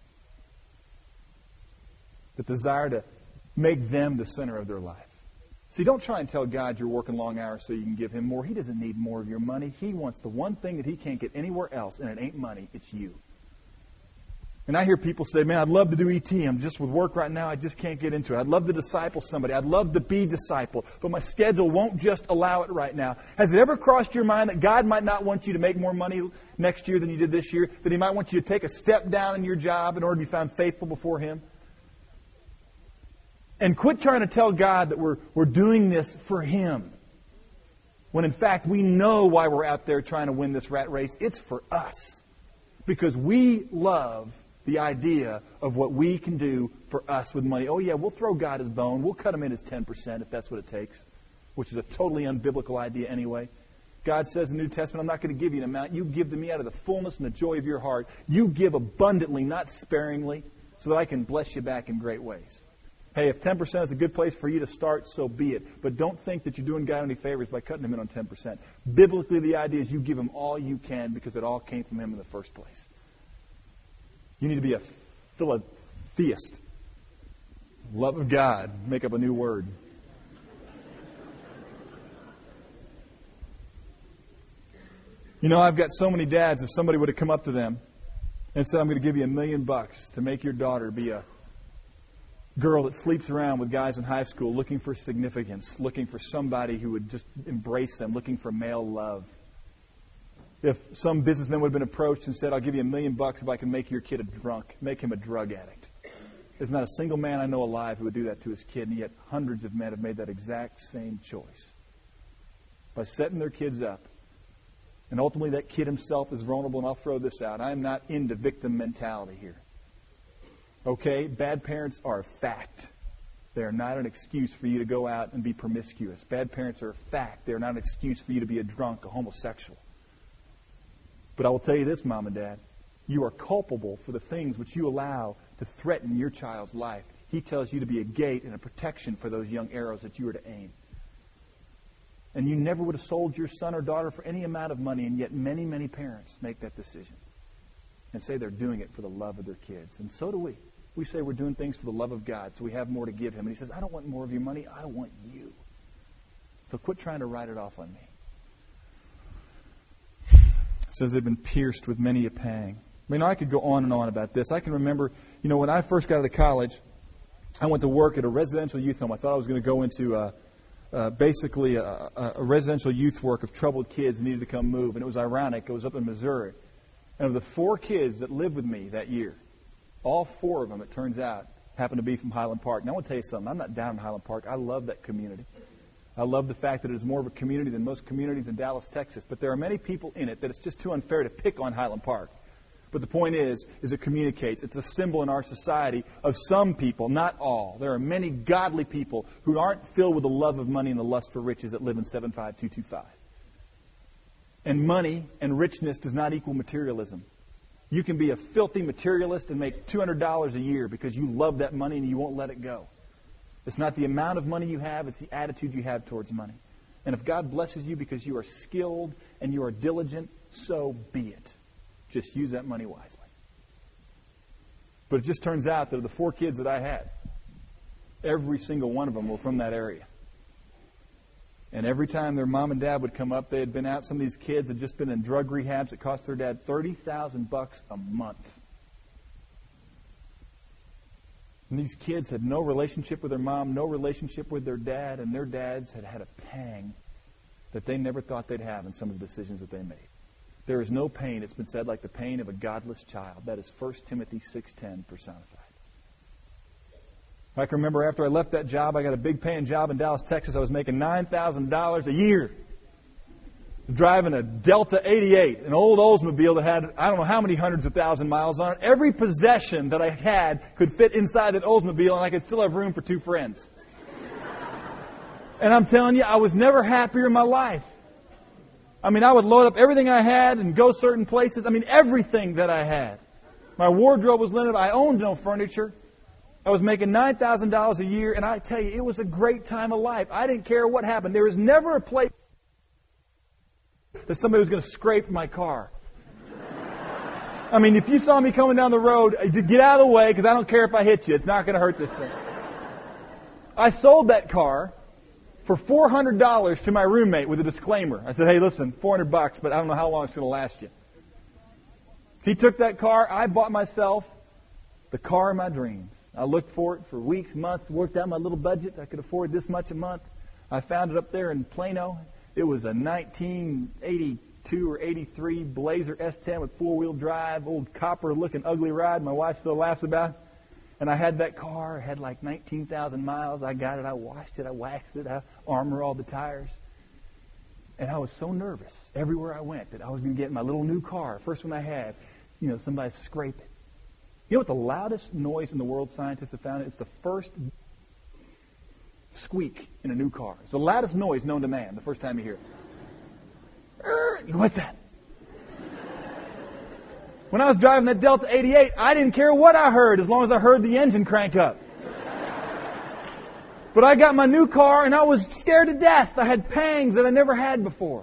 That desire to make them the center of their life. See, don't try and tell God you're working long hours so you can give Him more. He doesn't need more of your money. He wants the one thing that He can't get anywhere else, and it ain't money, it's you. And I hear people say, man, I'd love to do ET. I'm just with work right now. I just can't get into it. I'd love to disciple somebody. I'd love to be discipled. But my schedule won't just allow it right now. Has it ever crossed your mind that God might not want you to make more money next year than you did this year? That He might want you to take a step down in your job in order to be found faithful before Him? And quit trying to tell God that we're doing this for Him. When in fact we know why we're out there trying to win this rat race. It's for us. Because we love the idea of what we can do for us with money. Oh yeah, we'll throw God his bone. We'll cut him in his 10% if that's what it takes. Which is a totally unbiblical idea anyway. God says in the New Testament, I'm not going to give you an amount. You give to me out of the fullness and the joy of your heart. You give abundantly, not sparingly, so that I can bless you back in great ways. Hey, if 10% is a good place for you to start, so be it. But don't think that you're doing God any favors by cutting him in on 10%. Biblically, the idea is you give him all you can because it all came from him in the first place. You need to be a philotheist. Love of God. Make up a new word. You know, I've got so many dads, if somebody would have come up to them and said, I'm going to give you $1 million to make your daughter be a girl that sleeps around with guys in high school looking for significance, looking for somebody who would just embrace them, looking for male love. If some businessman would have been approached and said, I'll give you $1 million if I can make your kid a drunk, make him a drug addict. There's not a single man I know alive who would do that to his kid, and yet hundreds of men have made that exact same choice. By setting their kids up. And ultimately that kid himself is vulnerable, and I'll throw this out. I'm not into victim mentality here. Okay, bad parents are a fact. They are not an excuse for you to go out and be promiscuous. Bad parents are a fact. They are not an excuse for you to be a drunk, a homosexual. But I will tell you this, Mom and Dad. You are culpable for the things which you allow to threaten your child's life. He tells you to be a gate and a protection for those young arrows that you are to aim. And you never would have sold your son or daughter for any amount of money, and yet many, many parents make that decision and say they're doing it for the love of their kids. And so do we. We say we're doing things for the love of God, so we have more to give him. And he says, I don't want more of your money, I want you. So quit trying to write it off on me. It says they've been pierced with many a pang. I mean, I could go on and on about this. I can remember, when I first got out of college, I went to work at a residential youth home. I thought I was going to go into basically a residential youth work of troubled kids who needed to come move. And it was ironic. It was up in Missouri. And of the 4 kids that lived with me that year, all 4 of them, it turns out, happened to be from Highland Park. Now, I want to tell you something. I'm not down in Highland Park. I love that community. I love the fact that it is more of a community than most communities in Dallas, Texas. But there are many people in it that it's just too unfair to pick on Highland Park. But the point is it communicates. It's a symbol in our society of some people, not all. There are many godly people who aren't filled with the love of money and the lust for riches that live in 75225. And money and richness does not equal materialism. You can be a filthy materialist and make $200 a year because you love that money and you won't let it go. It's not the amount of money you have, it's the attitude you have towards money. And if God blesses you because you are skilled and you are diligent, so be it. Just use that money wisely. But it just turns out that of the 4 kids that I had, every single one of them were from that area. And every time their mom and dad would come up, they had been out. Some of these kids had just been in drug rehabs. It cost their dad $30,000 a month. And these kids had no relationship with their mom, no relationship with their dad, and their dads had had a pang that they never thought they'd have in some of the decisions that they made. There is no pain, it's been said, like the pain of a godless child. That is 1 Timothy 6:10 personified. I can remember after I left that job, I got a big paying job in Dallas, Texas. I was making $9,000 a year. Driving a Delta 88, an old Oldsmobile that had, I don't know how many hundreds of thousand miles on it. Every possession that I had could fit inside that Oldsmobile, and I could still have room for 2 friends. And I'm telling you, I was never happier in my life. I mean, I would load up everything I had and go certain places. I mean, everything that I had. My wardrobe was limited. I owned no furniture. I was making $9,000 a year, and I tell you, it was a great time of life. I didn't care what happened. There was never a place that somebody was going to scrape my car. I mean, if you saw me coming down the road, get out of the way, because I don't care if I hit you. It's not going to hurt this thing. I sold that car for $400 to my roommate with a disclaimer. I said, hey, listen, $400, but I don't know how long it's going to last you. He took that car. I bought myself the car of my dreams. I looked for it for weeks, months, worked out my little budget. I could afford this much a month. I found it up there in Plano. It was a 1982 or 83 Blazer S10 with 4-wheel drive, old copper-looking ugly ride my wife still laughs about. And I had that car. It had like 19,000 miles. I got it. I washed it. I waxed it. I armored all the tires. And I was so nervous everywhere I went that I was going to get my little new car, first one I had, somebody scrape it. You know what the loudest noise in the world scientists have found? It's the first squeak in a new car. It's the loudest noise known to man the first time you hear it. What's that? When I was driving that Delta 88, I didn't care what I heard as long as I heard the engine crank up. But I got my new car and I was scared to death. I had pangs that I never had before.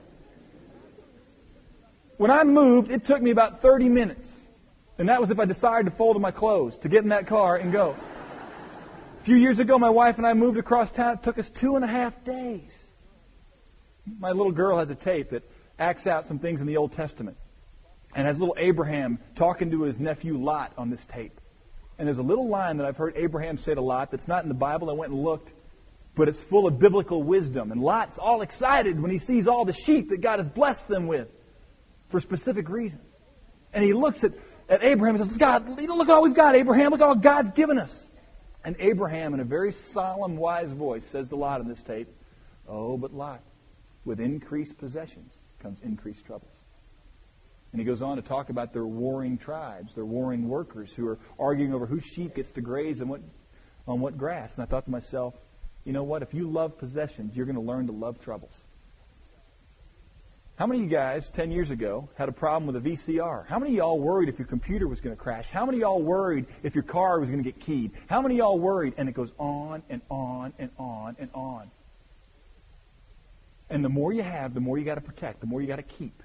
When I moved, it took me about 30 minutes. And that was if I decided to fold my clothes, to get in that car and go. A few years ago, my wife and I moved across town. It took us 2.5 days. My little girl has a tape that acts out some things in the Old Testament. And has little Abraham talking to his nephew Lot on this tape. And there's a little line that I've heard Abraham say to Lot that's not in the Bible. I went and looked. But it's full of biblical wisdom. And Lot's all excited when he sees all the sheep that God has blessed them with for specific reasons. And he looks at Abraham and says, God, look at all we've got, Abraham. Look at all God's given us. And Abraham, in a very solemn, wise voice, says to Lot in this tape, oh, but Lot, with increased possessions comes increased troubles. And he goes on to talk about their warring tribes, their warring workers who are arguing over whose sheep gets to graze and on what grass. And I thought to myself, you know what? If you love possessions, you're going to learn to love troubles. How many of you guys 10 years ago had a problem with a VCR? How many of y'all worried if your computer was going to crash? How many of y'all worried if your car was going to get keyed? How many of y'all worried? And it goes on and on and on and on. And the more you have, the more you got to protect, the more you got to keep.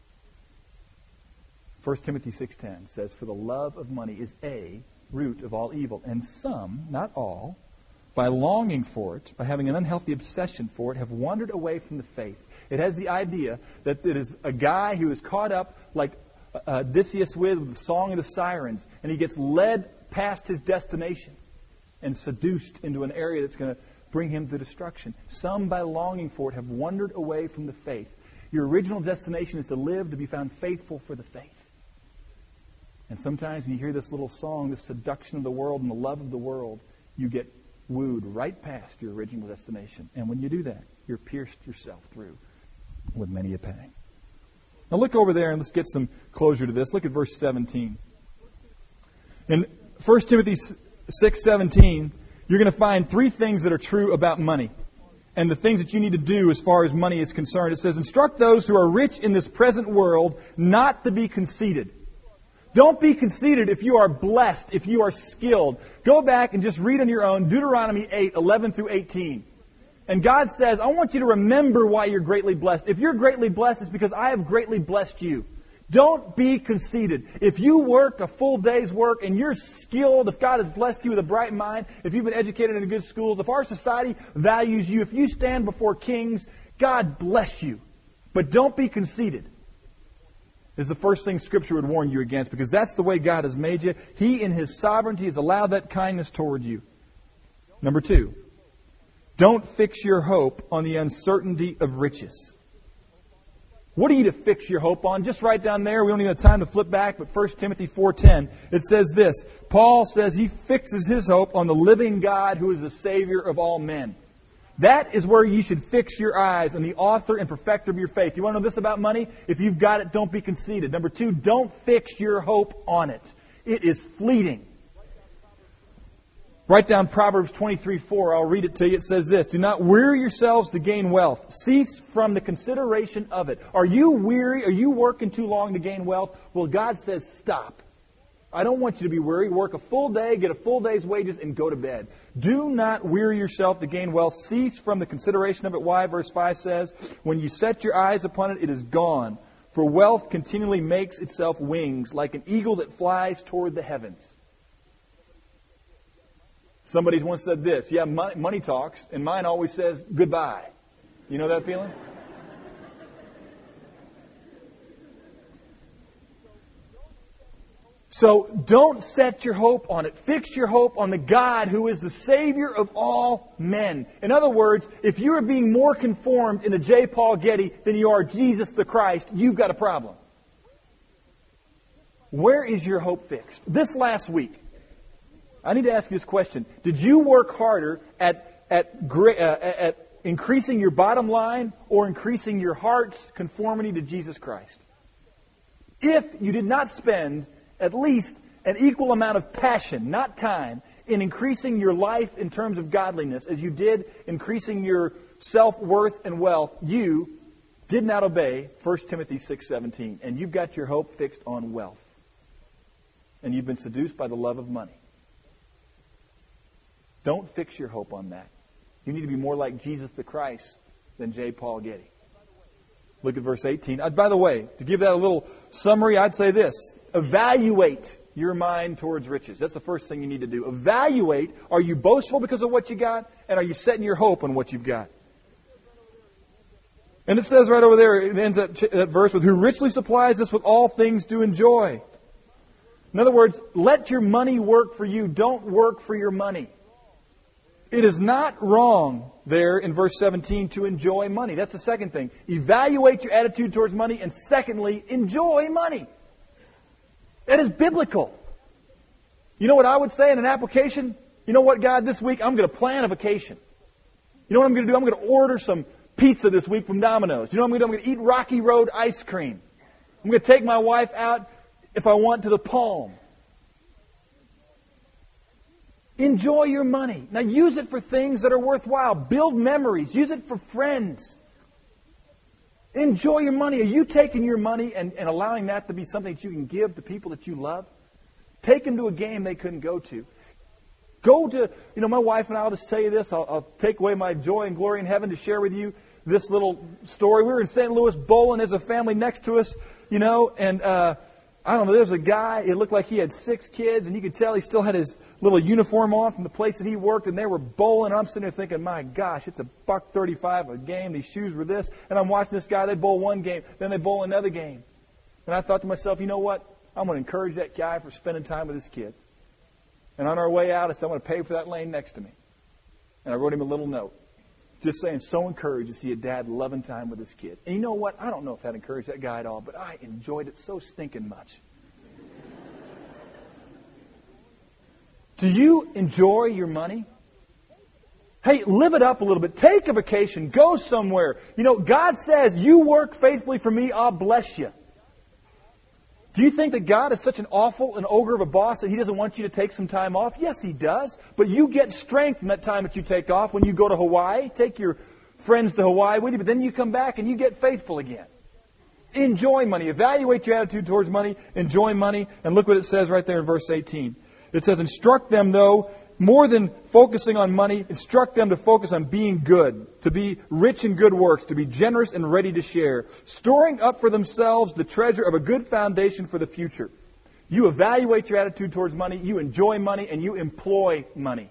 1 Timothy 6:10 says, for the love of money is a root of all evil. And some, not all, by longing for it, by having an unhealthy obsession for it, have wandered away from the faith. It has the idea that it is a guy who is caught up like Odysseus with the Song of the Sirens, and he gets led past his destination. and seduced into an area that's going to bring him to destruction. Some, by longing for it, have wandered away from the faith. Your original destination is to live, to be found faithful for the faith. And sometimes when you hear this little song, this seduction of the world and the love of the world, you get wooed right past your original destination. And when you do that, you're pierced yourself through with many a pang. Now look over there and let's get some closure to this. Look at verse 17. In 1 Timothy 6:17, you're going to find three things that are true about money and the things that you need to do as far as money is concerned. It says, instruct those who are rich in this present world not to be conceited. Don't be conceited if you are blessed, if you are skilled. Go back and just read on your own Deuteronomy 8:11 through 18. And God says, I want you to remember why you're greatly blessed. If you're greatly blessed, it's because I have greatly blessed you. Don't be conceited. If you work a full day's work and you're skilled, if God has blessed you with a bright mind, if you've been educated in good schools, if our society values you, if you stand before kings, God bless you. But don't be conceited. Is the first thing Scripture would warn you against, because that's the way God has made you. He, in His sovereignty, has allowed that kindness toward you. Number two, don't fix your hope on the uncertainty of riches. What are you to fix your hope on? Just right down there, we don't even have time to flip back, but 1 Timothy 4:10, it says this. Paul says he fixes his hope on the living God who is the Savior of all men. That is where you should fix your eyes on the author and perfecter of your faith. You want to know this about money? If you've got it, don't be conceited. Number two, don't fix your hope on it. It is fleeting. Write down Proverbs 23:4. I'll read it to you. It says this. Do not weary yourselves to gain wealth. Cease from the consideration of it. Are you weary? Are you working too long to gain wealth? Well, God says stop. I don't want you to be weary. Work a full day, get a full day's wages, and go to bed. Do not weary yourself to gain wealth. Cease from the consideration of it. Why? Verse 5 says, when you set your eyes upon it, it is gone. For wealth continually makes itself wings, like an eagle that flies toward the heavens. Somebody once said this, yeah, money talks, and mine always says goodbye. You know that feeling? So don't set your hope on it. Fix your hope on the God who is the Savior of all men. In other words, if you are being more conformed into J. Paul Getty than you are Jesus the Christ, you've got a problem. Where is your hope fixed? This last week, I need to ask you this question. Did you work harder at increasing your bottom line or increasing your heart's conformity to Jesus Christ? If you did not spend at least an equal amount of passion, not time, in increasing your life in terms of godliness as you did increasing your self-worth and wealth, you did not obey 1 Timothy 6:17. And you've got your hope fixed on wealth. And you've been seduced by the love of money. Don't fix your hope on that. You need to be more like Jesus the Christ than J. Paul Getty. Look at verse 18. By the way, to give that a little summary, I'd say this. Evaluate your mind towards riches. That's the first thing you need to do. Evaluate, are you boastful because of what you got? And are you setting your hope on what you've got? And it says right over there, it ends that verse with, who richly supplies us with all things to enjoy. In other words, let your money work for you. Don't work for your money. It is not wrong there in verse 17 to enjoy money. That's the second thing. Evaluate your attitude towards money. And secondly, enjoy money. That is biblical. You know what I would say in an application? You know what, God, this week I'm going to plan a vacation. You know what I'm going to do? I'm going to order some pizza this week from Domino's. You know what I'm going to do? I'm going to eat Rocky Road ice cream. I'm going to take my wife out, if I want, to the Palm. Enjoy your money. Now use it for things that are worthwhile. Build memories. Use it for friends. Enjoy your money. Are you taking your money and allowing that to be something that you can give to people that you love? Take them to a game they couldn't go to. Go to, my wife and I will just tell you this. I'll take away my joy and glory in heaven to share with you this little story. We were in St. Louis bowling as a family next to us, and I don't know, there was a guy, it looked like he had 6 kids, and you could tell he still had his little uniform on from the place that he worked, and they were bowling. I'm sitting there thinking, my gosh, it's $1.35 a game. These shoes were this. And I'm watching this guy, they bowl one game, then they bowl another game. And I thought to myself, you know what? I'm going to encourage that guy for spending time with his kids. And on our way out, I said, I want to pay for that lane next to me. And I wrote him a little note, just saying, so encouraged to see a dad loving time with his kids. And you know what? I don't know if that encouraged that guy at all, but I enjoyed it so stinking much. Do you enjoy your money? Hey, live it up a little bit. Take a vacation. Go somewhere. You know, God says, you work faithfully for me, I'll bless you. Do you think that God is such an awful and ogre of a boss that He doesn't want you to take some time off? Yes, He does. But you get strength from that time that you take off when you go to Hawaii. Take your friends to Hawaii with you, but then you come back and you get faithful again. Enjoy money. Evaluate your attitude towards money. Enjoy money. And look what it says right there in verse 18. It says, instruct them, though, more than focusing on money, instruct them to focus on being good, to be rich in good works, to be generous and ready to share, storing up for themselves the treasure of a good foundation for the future. You evaluate your attitude towards money, you enjoy money, and you employ money.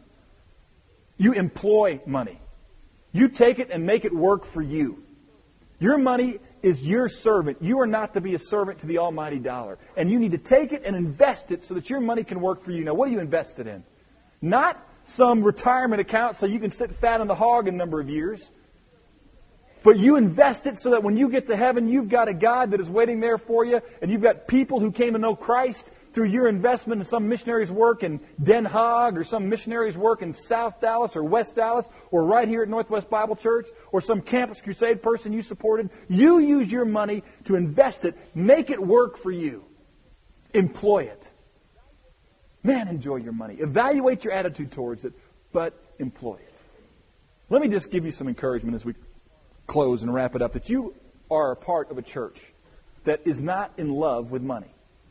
You employ money. You take it and make it work for you. Your money is your servant. You are not to be a servant to the almighty dollar. And you need to take it and invest it so that your money can work for you. Now, what do you invest it in? Not some retirement account so you can sit fat on the hog a number of years. But you invest it so that when you get to heaven, you've got a God that is waiting there for you. And you've got people who came to know Christ through your investment in some missionary's work in Den Haag, or some missionary's work in South Dallas or West Dallas, or right here at Northwest Bible Church, or some Campus Crusade person you supported. You use your money to invest it. Make it work for you. Employ it. Man, enjoy your money. Evaluate your attitude towards it, but employ it. Let me just give you some encouragement as we close and wrap it up, that you are a part of a church that is not in love with money.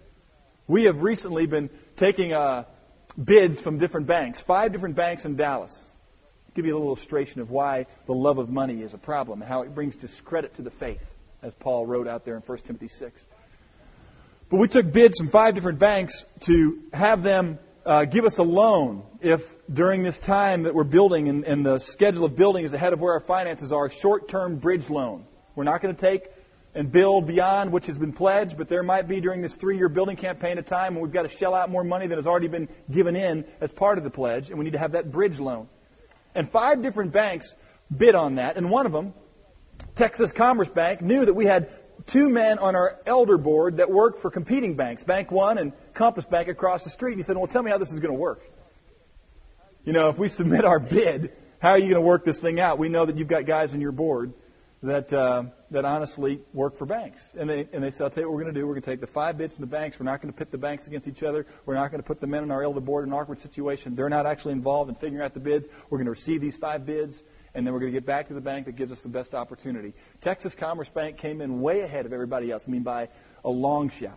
We have recently been taking bids from different banks, 5 different banks in Dallas. I'll give you a little illustration of why the love of money is a problem and how it brings discredit to the faith, as Paul wrote out there in 1 Timothy 6. But we took bids from 5 different banks to have them give us a loan if during this time that we're building and the schedule of building is ahead of where our finances are, short-term bridge loan. We're not going to take and build beyond which has been pledged, but there might be during this 3-year building campaign a time when we've got to shell out more money than has already been given in as part of the pledge, and we need to have that bridge loan. And 5 different banks bid on that, and one of them, Texas Commerce Bank, knew that we had 2 men on our elder board that worked for competing banks, Bank One and Compass Bank across the street. And he said, well, tell me how this is going to work. You know, if we submit our bid, how are you going to work this thing out? We know that you've got guys on your board that honestly work for banks. And they said, I'll tell you what we're going to do. We're going to take the 5 bids from the banks. We're not going to pit the banks against each other. We're not going to put the men on our elder board in an awkward situation. They're not actually involved in figuring out the bids. We're going to receive these 5 bids. And then we're going to get back to the bank that gives us the best opportunity. Texas Commerce Bank came in way ahead of everybody else. I mean, by a long shot.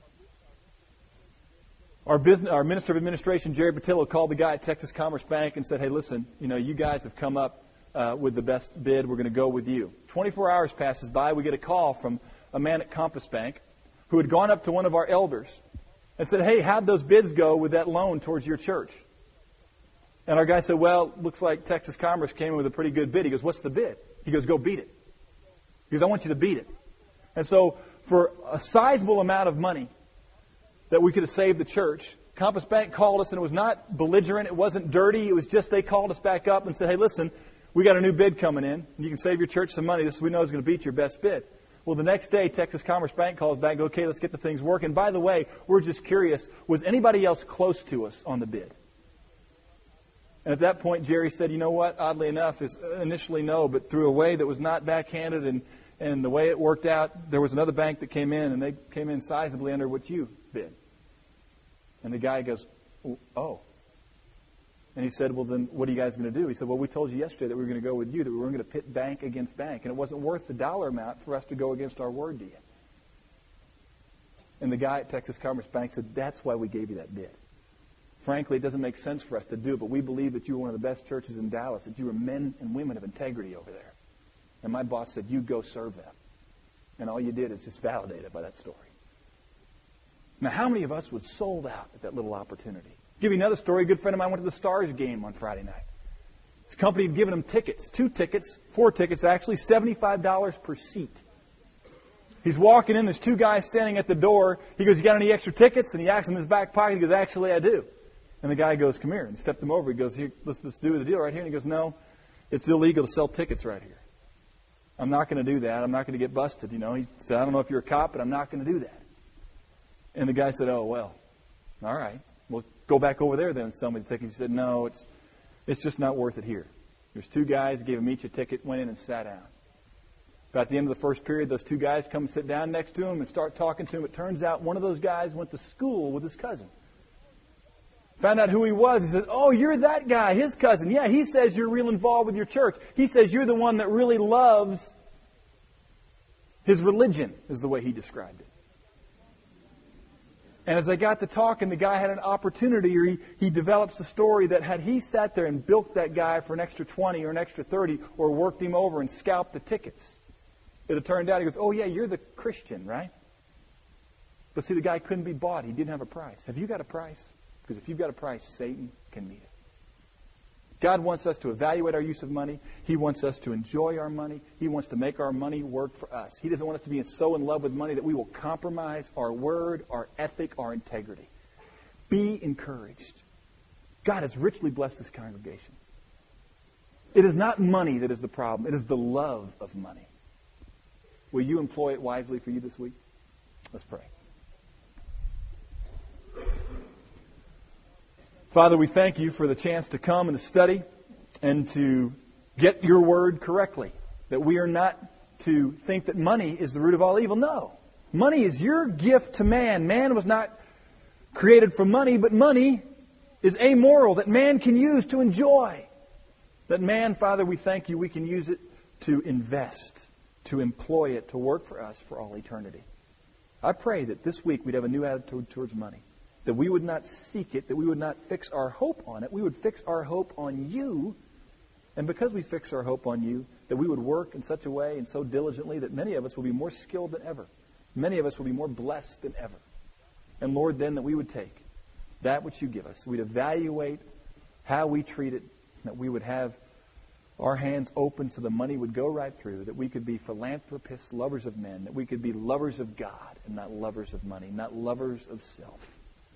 Our Minister of Administration, Jerry Patillo, called the guy at Texas Commerce Bank and said, hey, listen, you know, you guys have come up with the best bid. We're going to go with you. 24 hours passes by. We get a call from a man at Compass Bank who had gone up to one of our elders and said, hey, how'd those bids go with that loan towards your church? And our guy said, well, looks like Texas Commerce came in with a pretty good bid. He goes, what's the bid? He goes, go beat it. He goes, I want you to beat it. And so for a sizable amount of money that we could have saved the church, Compass Bank called us, and it was not belligerent. It wasn't dirty. It was just they called us back up and said, hey, listen, we got a new bid coming in. You can save your church some money. This we know is going to beat your best bid. Well, the next day, Texas Commerce Bank calls back, okay, let's get the things working. By the way, we're just curious, was anybody else close to us on the bid? And at that point, Jerry said, you know what, oddly enough, is initially no, but through a way that was not backhanded and the way it worked out, there was another bank that came in, and they came in sizably under what you bid. And the guy goes, oh. And he said, well, then what are you guys going to do? He said, well, we told you yesterday that we were going to go with you, that we were going to pit bank against bank, and it wasn't worth the dollar amount for us to go against our word to you. And the guy at Texas Commerce Bank said, that's why we gave you that bid. Frankly, it doesn't make sense for us to do it, but we believe that you were one of the best churches in Dallas, that you were men and women of integrity over there. And my boss said, you go serve them. And all you did is just validate it by that story. Now, how many of us was sold out at that little opportunity? I'll give you another story. A good friend of mine went to the Stars game on Friday night. His company had given him tickets, 4 tickets, actually, $75 per seat. He's walking in, there's 2 guys standing at the door. He goes, you got any extra tickets? And he asks in his back pocket, he goes, actually, I do. And the guy goes, come here. And he stepped him over. He goes, here, let's do the deal right here. And he goes, no, it's illegal to sell tickets right here. I'm not going to do that. I'm not going to get busted. You know, he said, I don't know if you're a cop, but I'm not going to do that. And the guy said, oh, well, all right. Well, go back over there then and sell me the tickets. He said, no, it's just not worth it here. There's two guys, gave them each a ticket, went in and sat down. But at the end of the first period, those two guys come and sit down next to him and start talking to him. It turns out one of those guys went to school with his cousin. Found out who he was. He said, oh, you're that guy, his cousin. Yeah, he says you're real involved with your church. He says you're the one that really loves his religion, is the way he described it. And as they got to talking, the guy had an opportunity, or he develops the story that had he sat there and bilked that guy for an extra 20 or an extra 30 or worked him over and scalped the tickets, it had turned out, he goes, oh yeah, you're the Christian, right? But see, the guy couldn't be bought. He didn't have a price. Have you got a price? Because if you've got a price, Satan can meet it. God wants us to evaluate our use of money. He wants us to enjoy our money. He wants to make our money work for us. He doesn't want us to be so in love with money that we will compromise our word, our ethic, our integrity. Be encouraged. God has richly blessed this congregation. It is not money that is the problem. It is the love of money. Will you employ it wisely for you this week? Let's pray. Father, we thank you for the chance to come and to study and to get your word correctly. That we are not to think that money is the root of all evil. No. Money is your gift to man. Man was not created for money, but money is amoral that man can use to enjoy. That man, Father, we thank you, we can use it to invest, to employ it, to work for us for all eternity. I pray that this week we'd have a new attitude towards money. That we would not seek it, that we would not fix our hope on it. We would fix our hope on you. And because we fix our hope on you, that we would work in such a way and so diligently that many of us will be more skilled than ever. Many of us will be more blessed than ever. And Lord, then that we would take that which you give us. We'd evaluate how we treat it, that we would have our hands open so the money would go right through, that we could be philanthropists, lovers of men, that we could be lovers of God and not lovers of money, not lovers of self.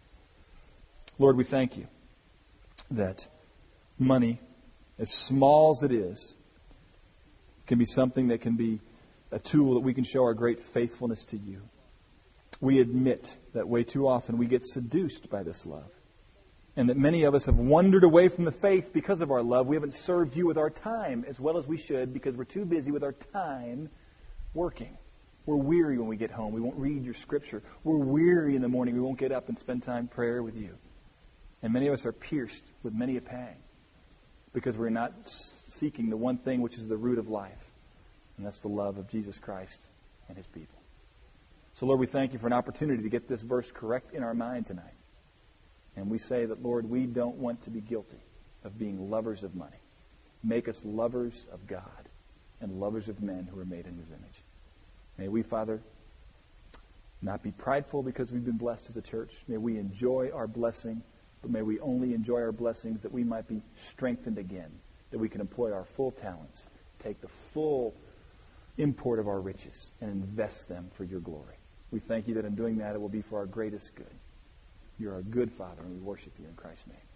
Lord, we thank you that money, as small as it is, can be something that can be a tool that we can show our great faithfulness to you. We admit that way too often we get seduced by this love. And that many of us have wandered away from the faith because of our love. We haven't served you with our time as well as we should because we're too busy with our time working. We're weary when we get home. We won't read your scripture. We're weary in the morning. We won't get up and spend time in prayer with you. And many of us are pierced with many a pang because we're not seeking the one thing which is the root of life. And that's the love of Jesus Christ and His people. So, Lord, we thank you for an opportunity to get this verse correct in our mind tonight. And we say that, Lord, we don't want to be guilty of being lovers of money. Make us lovers of God and lovers of men who are made in His image. May we, Father, not be prideful because we've been blessed as a church. May we enjoy our blessing, but may we only enjoy our blessings that we might be strengthened again, that we can employ our full talents, take the full import of our riches, and invest them for your glory. We thank you that in doing that it will be for our greatest good. You're a good Father, and we worship you in Christ's name.